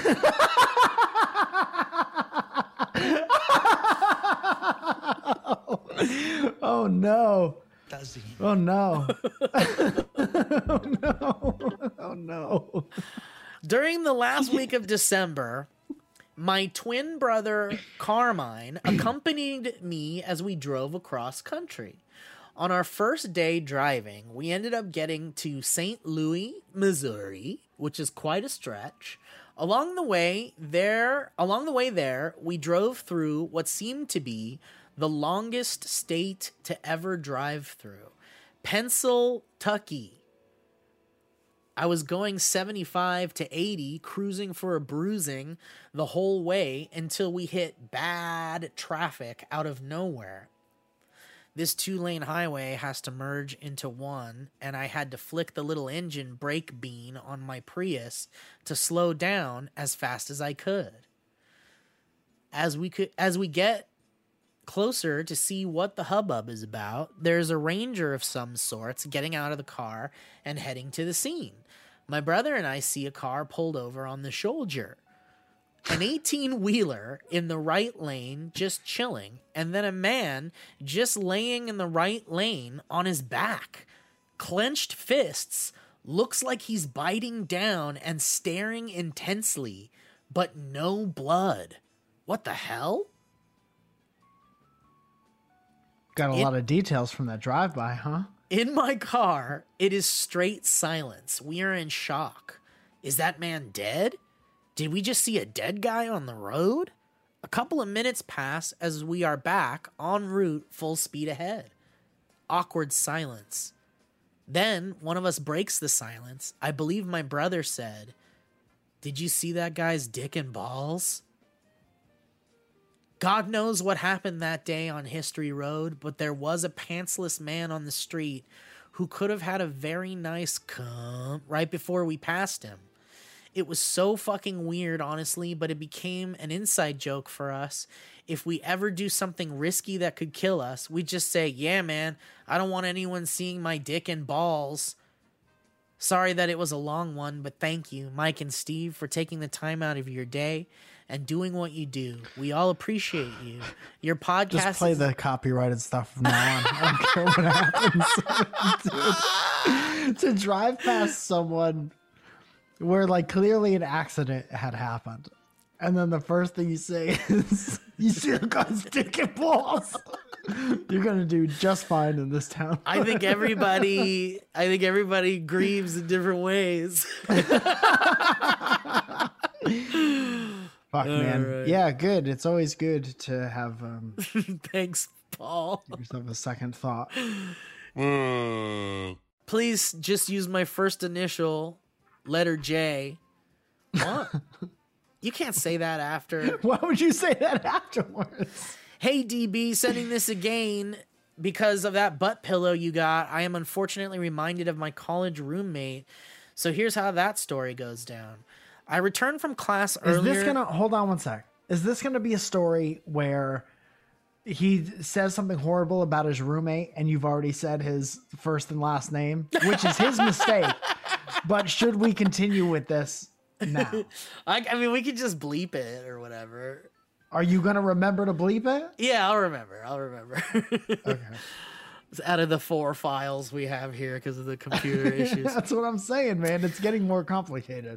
Oh no. Does he? Oh no. Oh no. Oh no. During the last week of December, my twin brother Carmine accompanied me as we drove across country. On our first day driving, we ended up getting to St. Louis, Missouri, which is quite a stretch. Along the way there, we drove through what seemed to be the longest state to ever drive through, Pennsylvania. I was going 75 to 80, cruising for a bruising the whole way until we hit bad traffic out of nowhere. This 2-lane highway has to merge into one, and I had to flick the little engine brake bean on my Prius to slow down as fast as I could. As we get closer to see what the hubbub is about, there's a ranger of some sorts getting out of the car and heading to the scene. My brother and I see a car pulled over on the shoulder. An 18-wheeler in the right lane just chilling, and then a man just laying in the right lane on his back. Clenched fists, looks like he's biting down and staring intensely, but no blood. What the hell? Got a lot of details from that drive-by, huh? In my car, it is straight silence. We are in shock. Is that man dead? Did we just see a dead guy on the road? A couple of minutes pass as we are back en route full speed ahead. Awkward silence. Then one of us breaks the silence. I believe my brother said, "Did you see that guy's dick and balls?" God knows what happened that day on History Road, but there was a pantsless man on the street who could have had a very nice cum right before we passed him. It was so fucking weird, honestly, but it became an inside joke for us. If we ever do something risky that could kill us, we just say, "Yeah, man, I don't want anyone seeing my dick and balls." Sorry that it was a long one, but thank you, Mike and Steve, for taking the time out of your day and doing what you do. We all appreciate you. Your podcast Just play the copyrighted stuff from now on. I don't care what happens. Dude, to drive past someone where like clearly an accident had happened, and then the first thing you say is, "You see the guy's dick and balls." You're gonna do just fine in this town. I think everybody grieves in different ways. Fuck, man. right. Yeah, good. It's always good to have Thanks, Paul. give yourself a second thought. Please just use my first initial, letter J. What? You can't say that after. Why would you say that afterwards? Hey, DB, sending this again because of that butt pillow you got. I am unfortunately reminded of my college roommate. So here's how that story goes down. I returned from class earlier. Is this gonna hold on one sec? Is this gonna be a story where he says something horrible about his roommate and you've already said his first and last name, which is his mistake? But should we continue with this now? I mean, we could just bleep it or whatever. Are you gonna remember to bleep it? Yeah, I'll remember. Okay. It's out of the 4 files we have here because of the computer issues. That's what I'm saying, man. It's getting more complicated.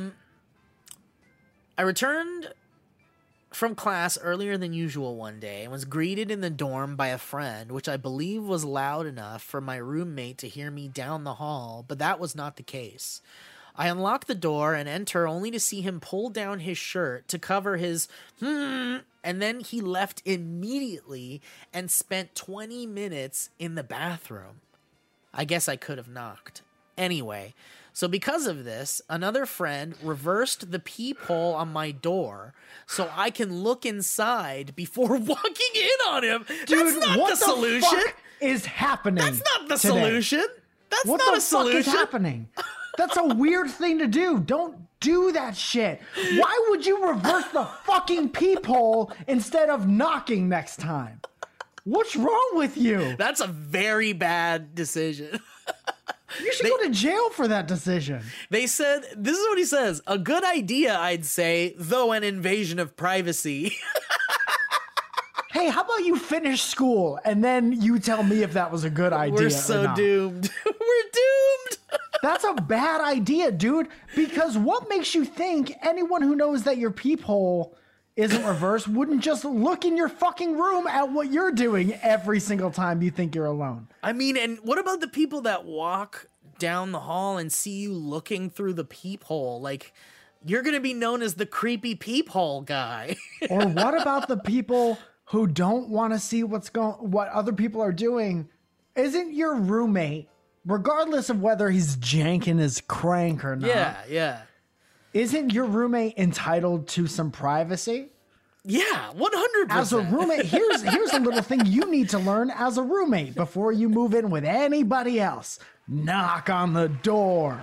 I returned from class earlier than usual one day and was greeted in the dorm by a friend, which I believe was loud enough for my roommate to hear me down the hall, but that was not the case. I unlock the door and enter only to see him pull down his shirt to cover his and then he left immediately and spent 20 minutes in the bathroom. I guess I could have knocked. Anyway, so because of this, another friend reversed the peephole on my door so I can look inside before walking in on him. Dude, That's not what the solution. fuck is happening? That's not the today? solution. That's What not the a solution. fuck is happening? That's a weird thing to do. Don't do that shit. Why would you reverse the fucking peephole instead of knocking next time? What's wrong with you? That's a very bad decision. You should go to jail for that decision. They said, this is what he says, a good idea, I'd say, though an invasion of privacy. Hey, how about you finish school and then you tell me if that was a good idea? We're or so not. doomed. We're doomed. That's a bad idea, dude. Because what makes you think anyone who knows that your peephole isn't reversed wouldn't just look in your fucking room at what you're doing every single time you think you're alone? I mean, and what about the people that walk down the hall and see you looking through the peephole? Like, you're going to be known as the creepy peephole guy. Or what about the people who don't want to see what other people are doing? Isn't your roommate, regardless of whether he's janking his crank or not, Yeah. isn't your roommate entitled to some privacy? Yeah, 100%. As a roommate, here's a little thing you need to learn as a roommate before you move in with anybody else. Knock on the door.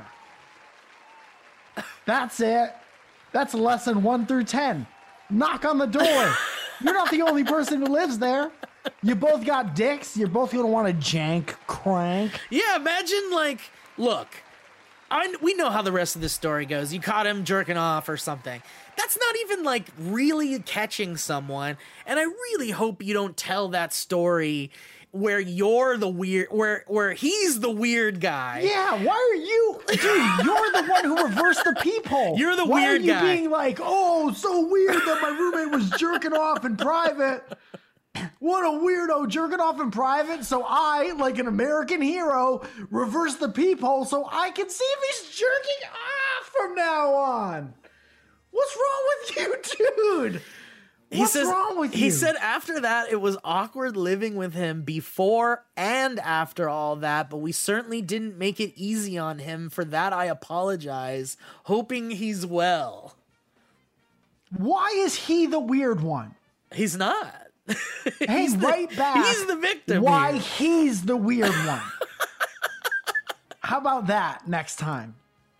That's it. That's lesson 1 through 10. Knock on the door. You're not the only person who lives there. You both got dicks. You're both going to want to jank crank. Yeah, imagine, like, look, we know how the rest of the story goes. You caught him jerking off or something. That's not even, like, really catching someone. And I really hope you don't tell that story where you're the weird, where he's the weird guy. Yeah, why are you, dude, you're the one who reversed the peephole. You're the why weird are you guy. being like, oh, so weird that my roommate was jerking off in private. What a weirdo, jerking off in private. So I, like an American hero, reverse the peephole so I can see if he's jerking off from now on. What's wrong with you, dude? What's wrong with you? He said after that, it was awkward living with him before and after all that, but we certainly didn't make it easy on him. For that, I apologize, hoping he's well. Why is he the weird one? He's not. Hey, He's right back. He's the victim. Why here. he's the weird one? How about that next time?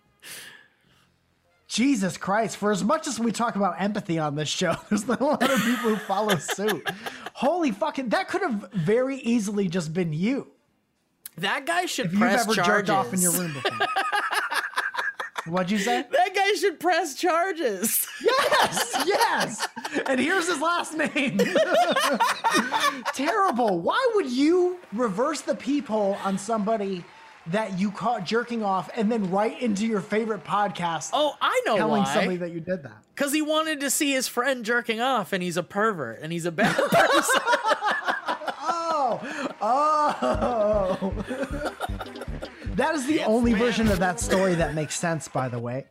Jesus Christ, for as much as we talk about empathy on this show, there's not a lot of people who follow suit. Holy fucking, that could have very easily just been you. That guy should If you've press ever charges. jerked off in your room before. What'd you say? That guy should press charges. Yes. And here's his last name. Terrible. Why would you reverse the peephole on somebody that you caught jerking off and then write into your favorite podcast? Oh, I know telling why. somebody that you did that. Because he wanted to see his friend jerking off, and he's a pervert, and he's a bad person. Oh. That is the only version of that story that makes sense, by the way.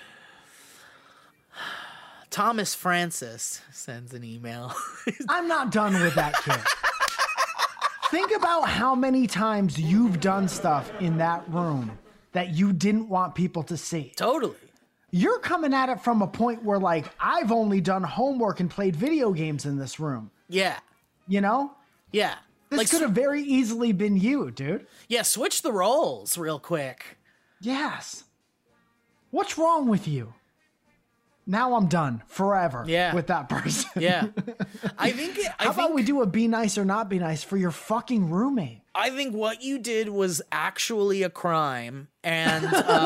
Thomas Francis sends an email. I'm not done with that kid. Think about how many times you've done stuff in that room that you didn't want people to see. Totally. You're coming at it from a point where, like, I've only done homework and played video games in this room. Yeah. You know? Yeah. This could have very easily been you, dude. Yeah, switch the roles real quick. Yes. What's wrong with you? Now I'm done forever with that person. Yeah. I think How about we do a be nice or not be nice for your fucking roommate? I think what you did was actually a crime, and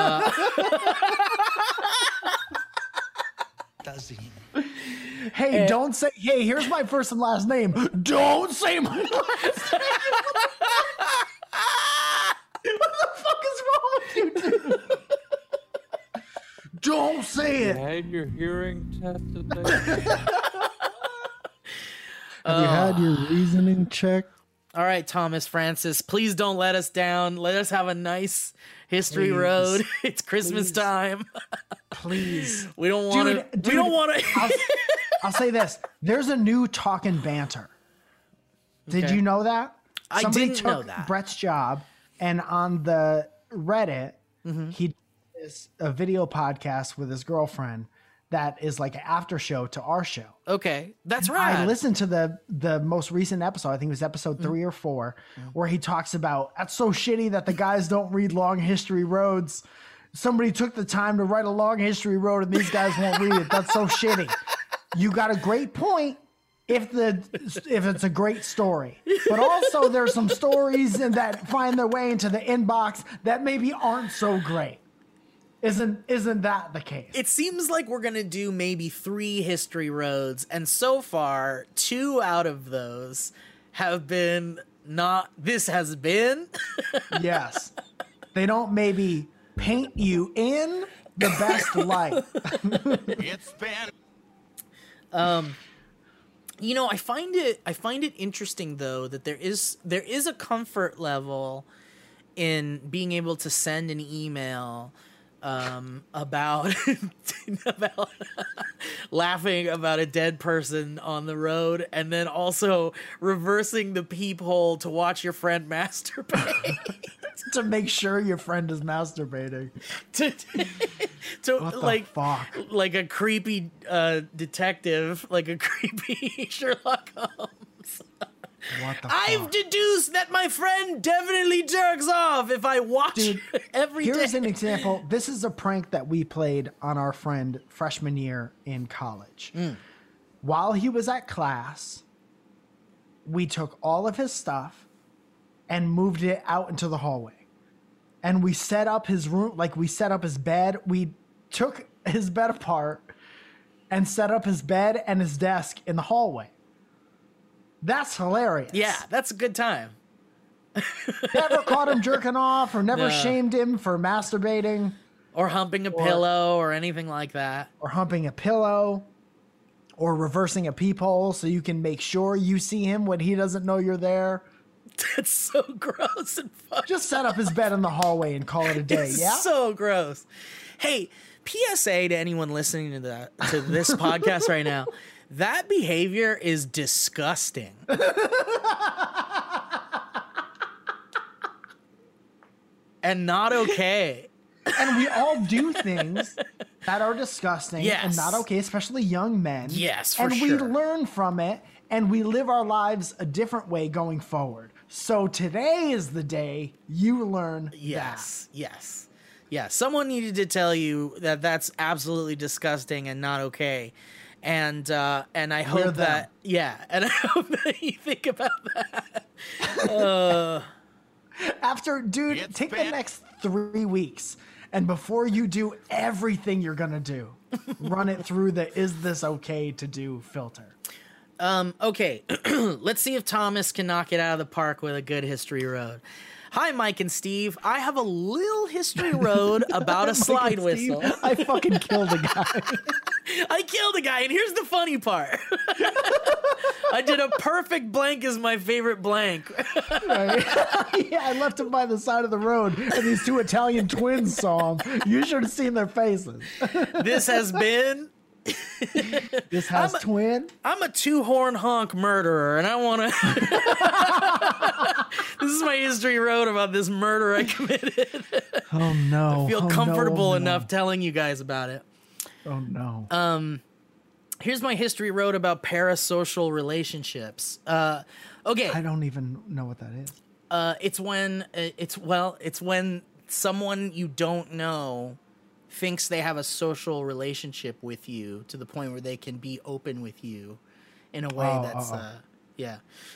Does he? Hey, don't say, hey, here's my first and last name. Don't say my last name. What the fuck is wrong with you, dude? Don't say it. Had your hearing tested today? Have you had your reasoning checked? all right, Thomas Francis, please don't let us down. Let us have a nice history Please. road. It's Christmas Please. time. Please. We don't want to. We Dude, don't want to. I'll say this. There's a new Talkin' Banter. Did Okay. you know that? I Somebody didn't took know that. Brett's job, and on the Reddit, Mm-hmm. he did a video podcast with his girlfriend that is like an after show to our show. Okay, that's right. I listened to the most recent episode. I think it was episode Mm-hmm. 3 or 4, where he talks about that's so shitty that the guys don't read long history roads somebody took the time to write a long history road and these guys won't read it. That's so shitty. You got a great point if it's a great story. But also there's some stories that find their way into the inbox that maybe aren't so great. Isn't that the case? It seems like we're gonna do maybe 3 history roads, and so far 2 out of those have been not. This has been. Yes. They don't maybe paint you in the best light. It's been. You know, I find it interesting though that there is a comfort level in being able to send an email about about laughing about a dead person on the road, and then also reversing the peephole to watch your friend masturbate. To make sure your friend is masturbating. to What the like fuck? like a creepy detective, like a creepy Sherlock Holmes. What the I've fuck? deduced that my friend definitely jerks off if I watch Dude, every day. Here's an example. This is a prank that we played on our friend freshman year in college. While he was at class, we took all of his stuff and moved it out into the hallway. And we set up his room, like we set up his bed. We took his bed apart and set up his bed and his desk in the hallway. That's hilarious. Yeah, that's a good time. Never caught him jerking off or never No. shamed him for masturbating Or humping a pillow or anything like that. or humping a pillow or reversing a peephole so you can make sure you see him when he doesn't know you're there. That's so gross and fucked. Just set up his bed in the hallway and call it a day. It's Yeah. so gross. Hey, PSA to anyone listening to this podcast right now. That behavior is disgusting. And not okay. And we all do things that are disgusting Yes. and not okay, especially young men. Yes, for and we sure. learn from it and we live our lives a different way going forward. So today is the day you learn Yes. Yes. Yeah. Someone needed to tell you that that's absolutely disgusting and not okay. And I hope them. that, yeah. And I hope that you think about that. that. After, dude, It's take the been- next 3 weeks and before you do everything you're going to do, run it through the is this okay to do filter. Okay, let's see if Thomas can knock it out of the park with a good history road. Hi, Mike and Steve. I have a little history road about a slide Mike and Steve, whistle. I fucking killed a guy. I killed a guy, and here's the funny part. I did a perfect blank as my favorite blank. Right? Yeah, I left him by the side of the road, and these 2 Italian twins saw him. You should have seen their faces. This has been... This has twin. I'm a 2-horn honk murderer, and I want to... This is my history road about this murder I committed. Oh no! Feel Oh, no, comfortable oh, no. enough telling you guys about it. Oh no! Here's my history road about parasocial relationships. Okay, I don't even know what that is. it's when someone you don't know thinks they have a social relationship with you to the point where they can be open with you in a way that's yeah.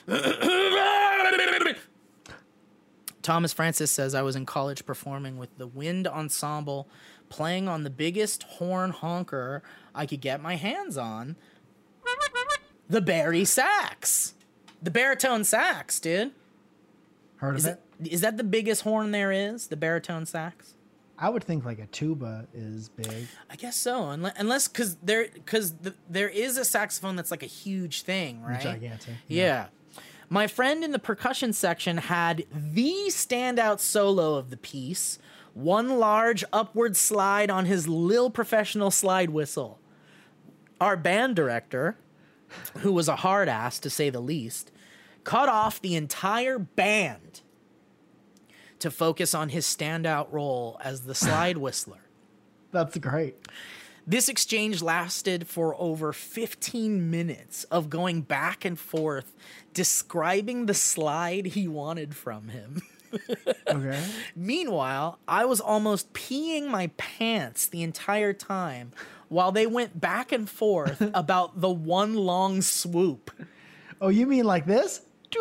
Thomas Francis says, I was in college performing with the Wind Ensemble, playing on the biggest horn honker I could get my hands on, the Barry sax. The baritone sax, dude. Heard of it? Is that the biggest horn there is? The baritone sax? I would think like a tuba is big. I guess so. Unless because there is a saxophone that's like a huge thing, right? Gigantic. Yeah. My friend in the percussion section had the standout solo of the piece, one large upward slide on his Lil Professional slide whistle. Our band director, who was a hard ass to say the least, cut off the entire band to focus on his standout role as the slide whistler. That's great. This exchange lasted for over 15 minutes of going back and forth, describing the slide he wanted from him. Okay. Meanwhile, I was almost peeing my pants the entire time while they went back and forth about the one long swoop. Oh, you mean like this?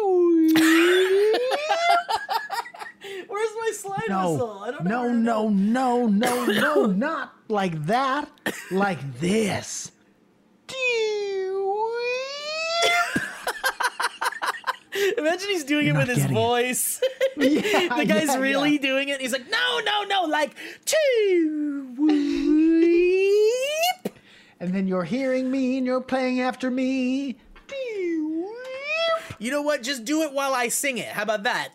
Where's my slide whistle? I don't know. No, not like that. Like this. Imagine he's doing it with his getting it. voice. Yeah, The guy's really doing it. He's like, no, like cheep. And then you're hearing me and you're playing after me. You know what? Just do it while I sing it. How about that?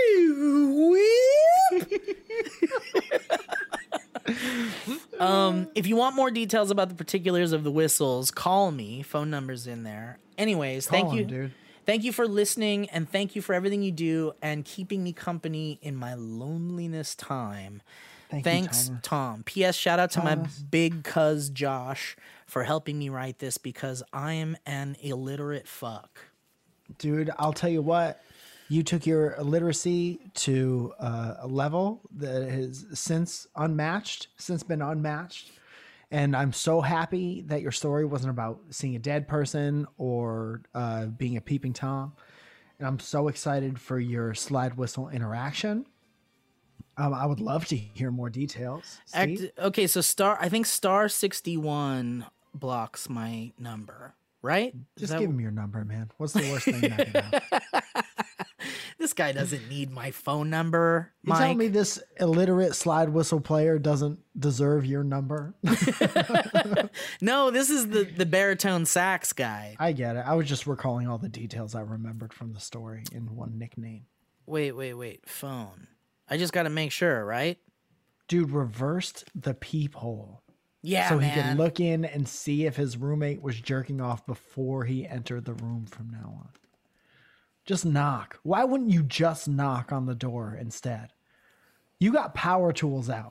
If you want more details about the particulars of the whistles, call me. Phone number's in there. Anyways, thank you. Dude. Thank you for listening, and thank you for everything you do and keeping me company in my loneliness time. Thanks, Thomas. Tom. P.S. Shout out to my Thomas. big cuz Josh for helping me write this because I am an illiterate fuck. Dude, I'll tell you what. You took your illiteracy to a level that has since been unmatched. And I'm so happy that your story wasn't about seeing a dead person or being a peeping Tom. And I'm so excited for your slide whistle interaction. I would love to hear more details. Steve? Okay, so I think star 61 blocks my number, right? Just give him your number, man. What's the worst thing that can happen? This guy doesn't need my phone number, You Mike. tell me this illiterate slide whistle player doesn't deserve your number? No, this is the baritone sax guy. I get it. I was just recalling all the details I remembered from the story in one nickname. Wait. Phone. I just got to make sure, right? Dude reversed the peephole Yeah, so man. he could look in and see if his roommate was jerking off before he entered the room from now on. Just knock. Why wouldn't you just knock on the door instead? You got power tools out.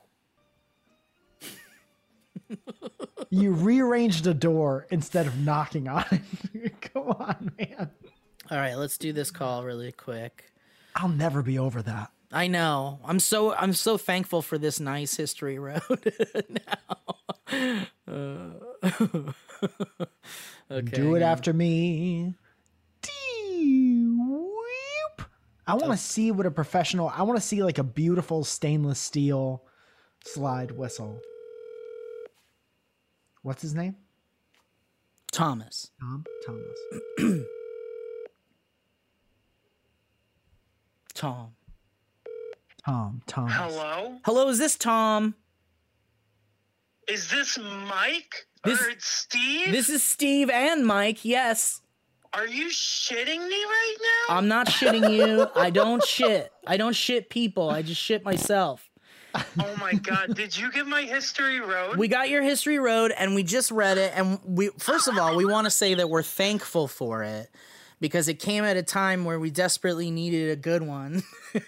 You rearranged the door instead of knocking on it. Come on, man. All right, let's do this call really quick. I'll never be over that. I know. I'm so thankful for this nice history road now. Okay. Do it after me. I want to see what a professional, I want to see like a beautiful stainless steel slide whistle. What's his name? Thomas. Thomas. Tom. Thomas. Hello? Hello, is this Tom? Is this Mike? This- or Steve? This is Steve and Mike. Yes. Are you shitting me right now? I'm not shitting you. I don't shit. I don't shit people. I just shit myself. Oh my god, did you get my history road? We got your history road and we just read it. And we, first of all, we want to say that we're thankful for it because it came at a time where we desperately needed a good one.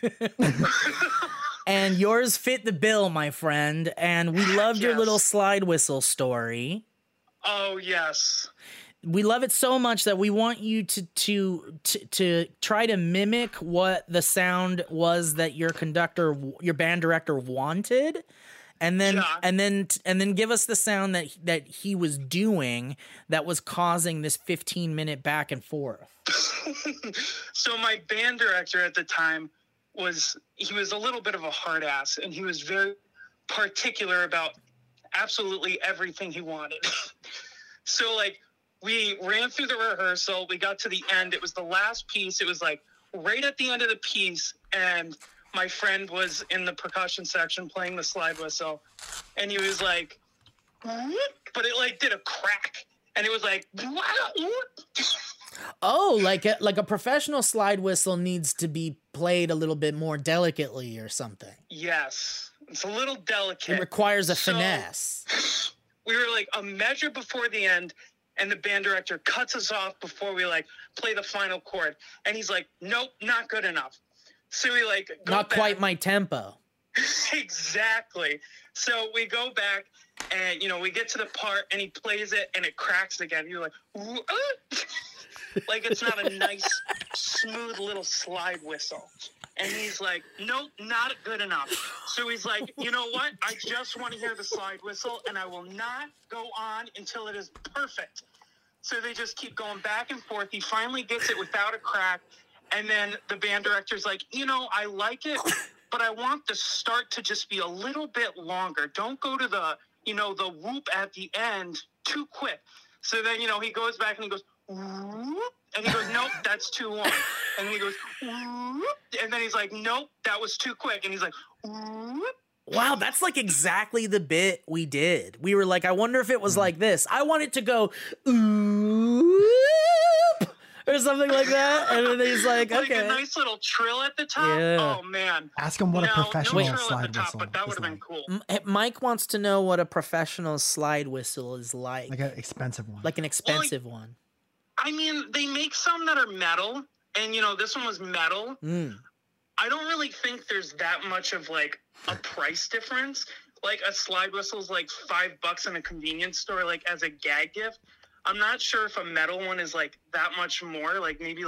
And yours fit the bill, my friend. And we loved your Yes. little slide whistle story. Oh yes. We love it so much that we want you to try to mimic what the sound was that your band director wanted, and then Yeah. and then give us the sound that he was doing that was causing this 15-minute back and forth. So my band director at the time was a little bit of a hard ass, and he was very particular about absolutely everything he wanted. So like we ran through the rehearsal, we got to the end, it was the last piece, it was like right at the end of the piece, and my friend was in the percussion section playing the slide whistle, and he was like, "Whoop," but it like did a crack, and it was like, Oh, like a professional slide whistle needs to be played a little bit more delicately or something. yes, it's a little delicate. It requires a So- finesse. We were like a measure before the end, and the band director cuts us off before we like play the final chord, and he's like, "Nope, not good enough." So we like go Not back. quite my tempo. Exactly. So we go back, and we get to the part, and he plays it, and it cracks again. You're like, "Ooh, Like it's not a nice, smooth little slide whistle. And he's like, nope, not good enough. So he's like, you know what? I just want to hear the slide whistle, and I will not go on until it is perfect. So they just keep going back and forth. He finally gets it without a crack. And then the band director's like, you know, I like it, but I want the start to just be a little bit longer. Don't go to the, you know, the whoop at the end too quick. So then, you know, he goes back and he goes, whoop, and he goes, nope, that's too long. And then he goes, whoop, and then he's like, nope, that was too quick. And he's like, whoop. Wow, that's like exactly the bit we did. We were like, I wonder if it was like this. I want it to go, oop, or something like that. And then he's like, Like okay. a nice little trill at the top. Yeah. Oh, man. Ask him what a professional no trill at slide the top, whistle but that is would have been like. cool. Mike wants to know what a professional slide whistle is like. Like an expensive one. Like an expensive one. I mean, they make some that are metal, and, you know, this one was metal. I don't really think there's that much of, like, a price difference. Like, a slide whistle is, like, $5 in a convenience store, like, as a gag gift. I'm not sure if a metal one is, like, that much more. Like, maybe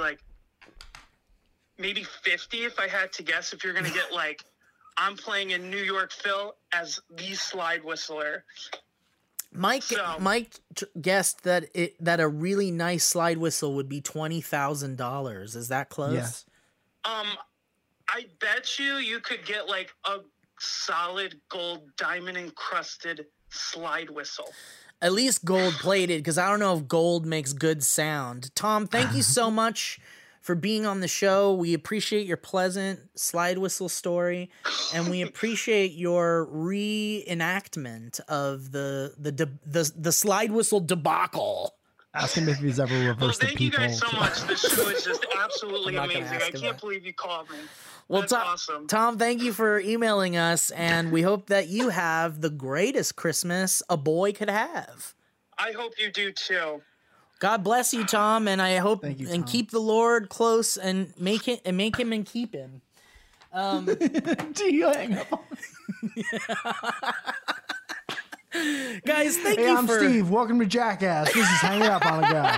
50 if I had to guess, if you're going to get, like, I'm playing in New York Phil as the slide whistler. Mike guessed that a really nice slide whistle would be $20,000. Is that close? Yes. I bet you could get, like, a solid gold diamond encrusted slide whistle. At least gold plated, because I don't know if gold makes good sound. Tom, thank you so much for being on the show. We appreciate your pleasant slide whistle story, and we appreciate your reenactment of the slide whistle debacle. Ask him if he's ever Well, reversed the thank you people. guys so much. This show is just absolutely I'm not gonna amazing. ask I him can't that. believe you called me. Well, That's awesome. Tom, thank you for emailing us, and we hope that you have the greatest Christmas a boy could have. I hope you do too. God bless you, Tom, and I hope Thank you, and Tom. keep the Lord close and make him and keep him. Do you hang up on Guys, thank Hey, you I'm for Steve. Welcome to Jackass. This is Hanging Up on a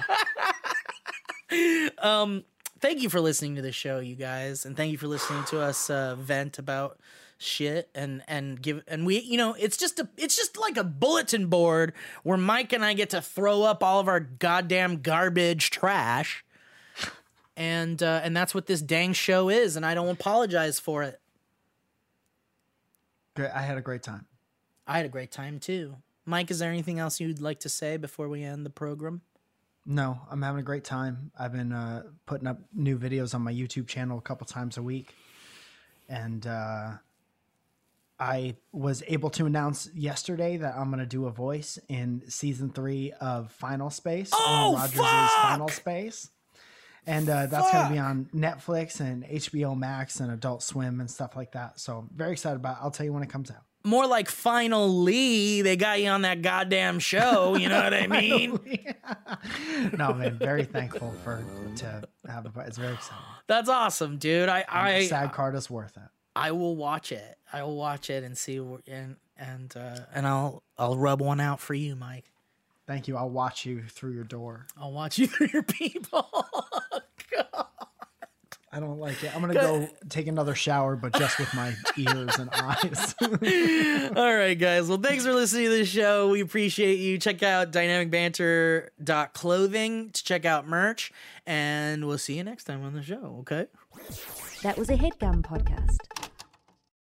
Guy. thank you for listening to the show, you guys, and thank you for listening to us vent about shit and we, you know, it's just like a bulletin board where Mike and I get to throw up all of our goddamn garbage trash, and that's what this dang show is, and I don't apologize for it. Great. I had a great time. I had a great time too. Mike, is there anything else you'd like to say before we end the program? No, I'm having a great time. I've been putting up new videos on my YouTube channel a couple times a week. And I was able to announce yesterday that I'm going to do a voice in season 3 of Final Space. Oh, Rogers' fuck! Final Space. And that's going to be on Netflix and HBO Max and Adult Swim and stuff like that. So I'm very excited about it. I'll tell you when it comes out. More like finally they got you on that goddamn show, you know what I mean? No, man, very thankful to have it. It's very exciting. That's awesome, dude. Sad card is worth it. I will watch it. I will watch it and see and I'll rub one out for you, Mike. Thank you. I'll watch you through your door. I'll watch you through your people. God. I don't like it. I'm going to go take another shower, but just with my ears and eyes. All right, guys. Well, thanks for listening to the show. We appreciate you. Check out dynamicbanter.clothing to check out merch, and we'll see you next time on the show, okay? That was a HeadGum podcast.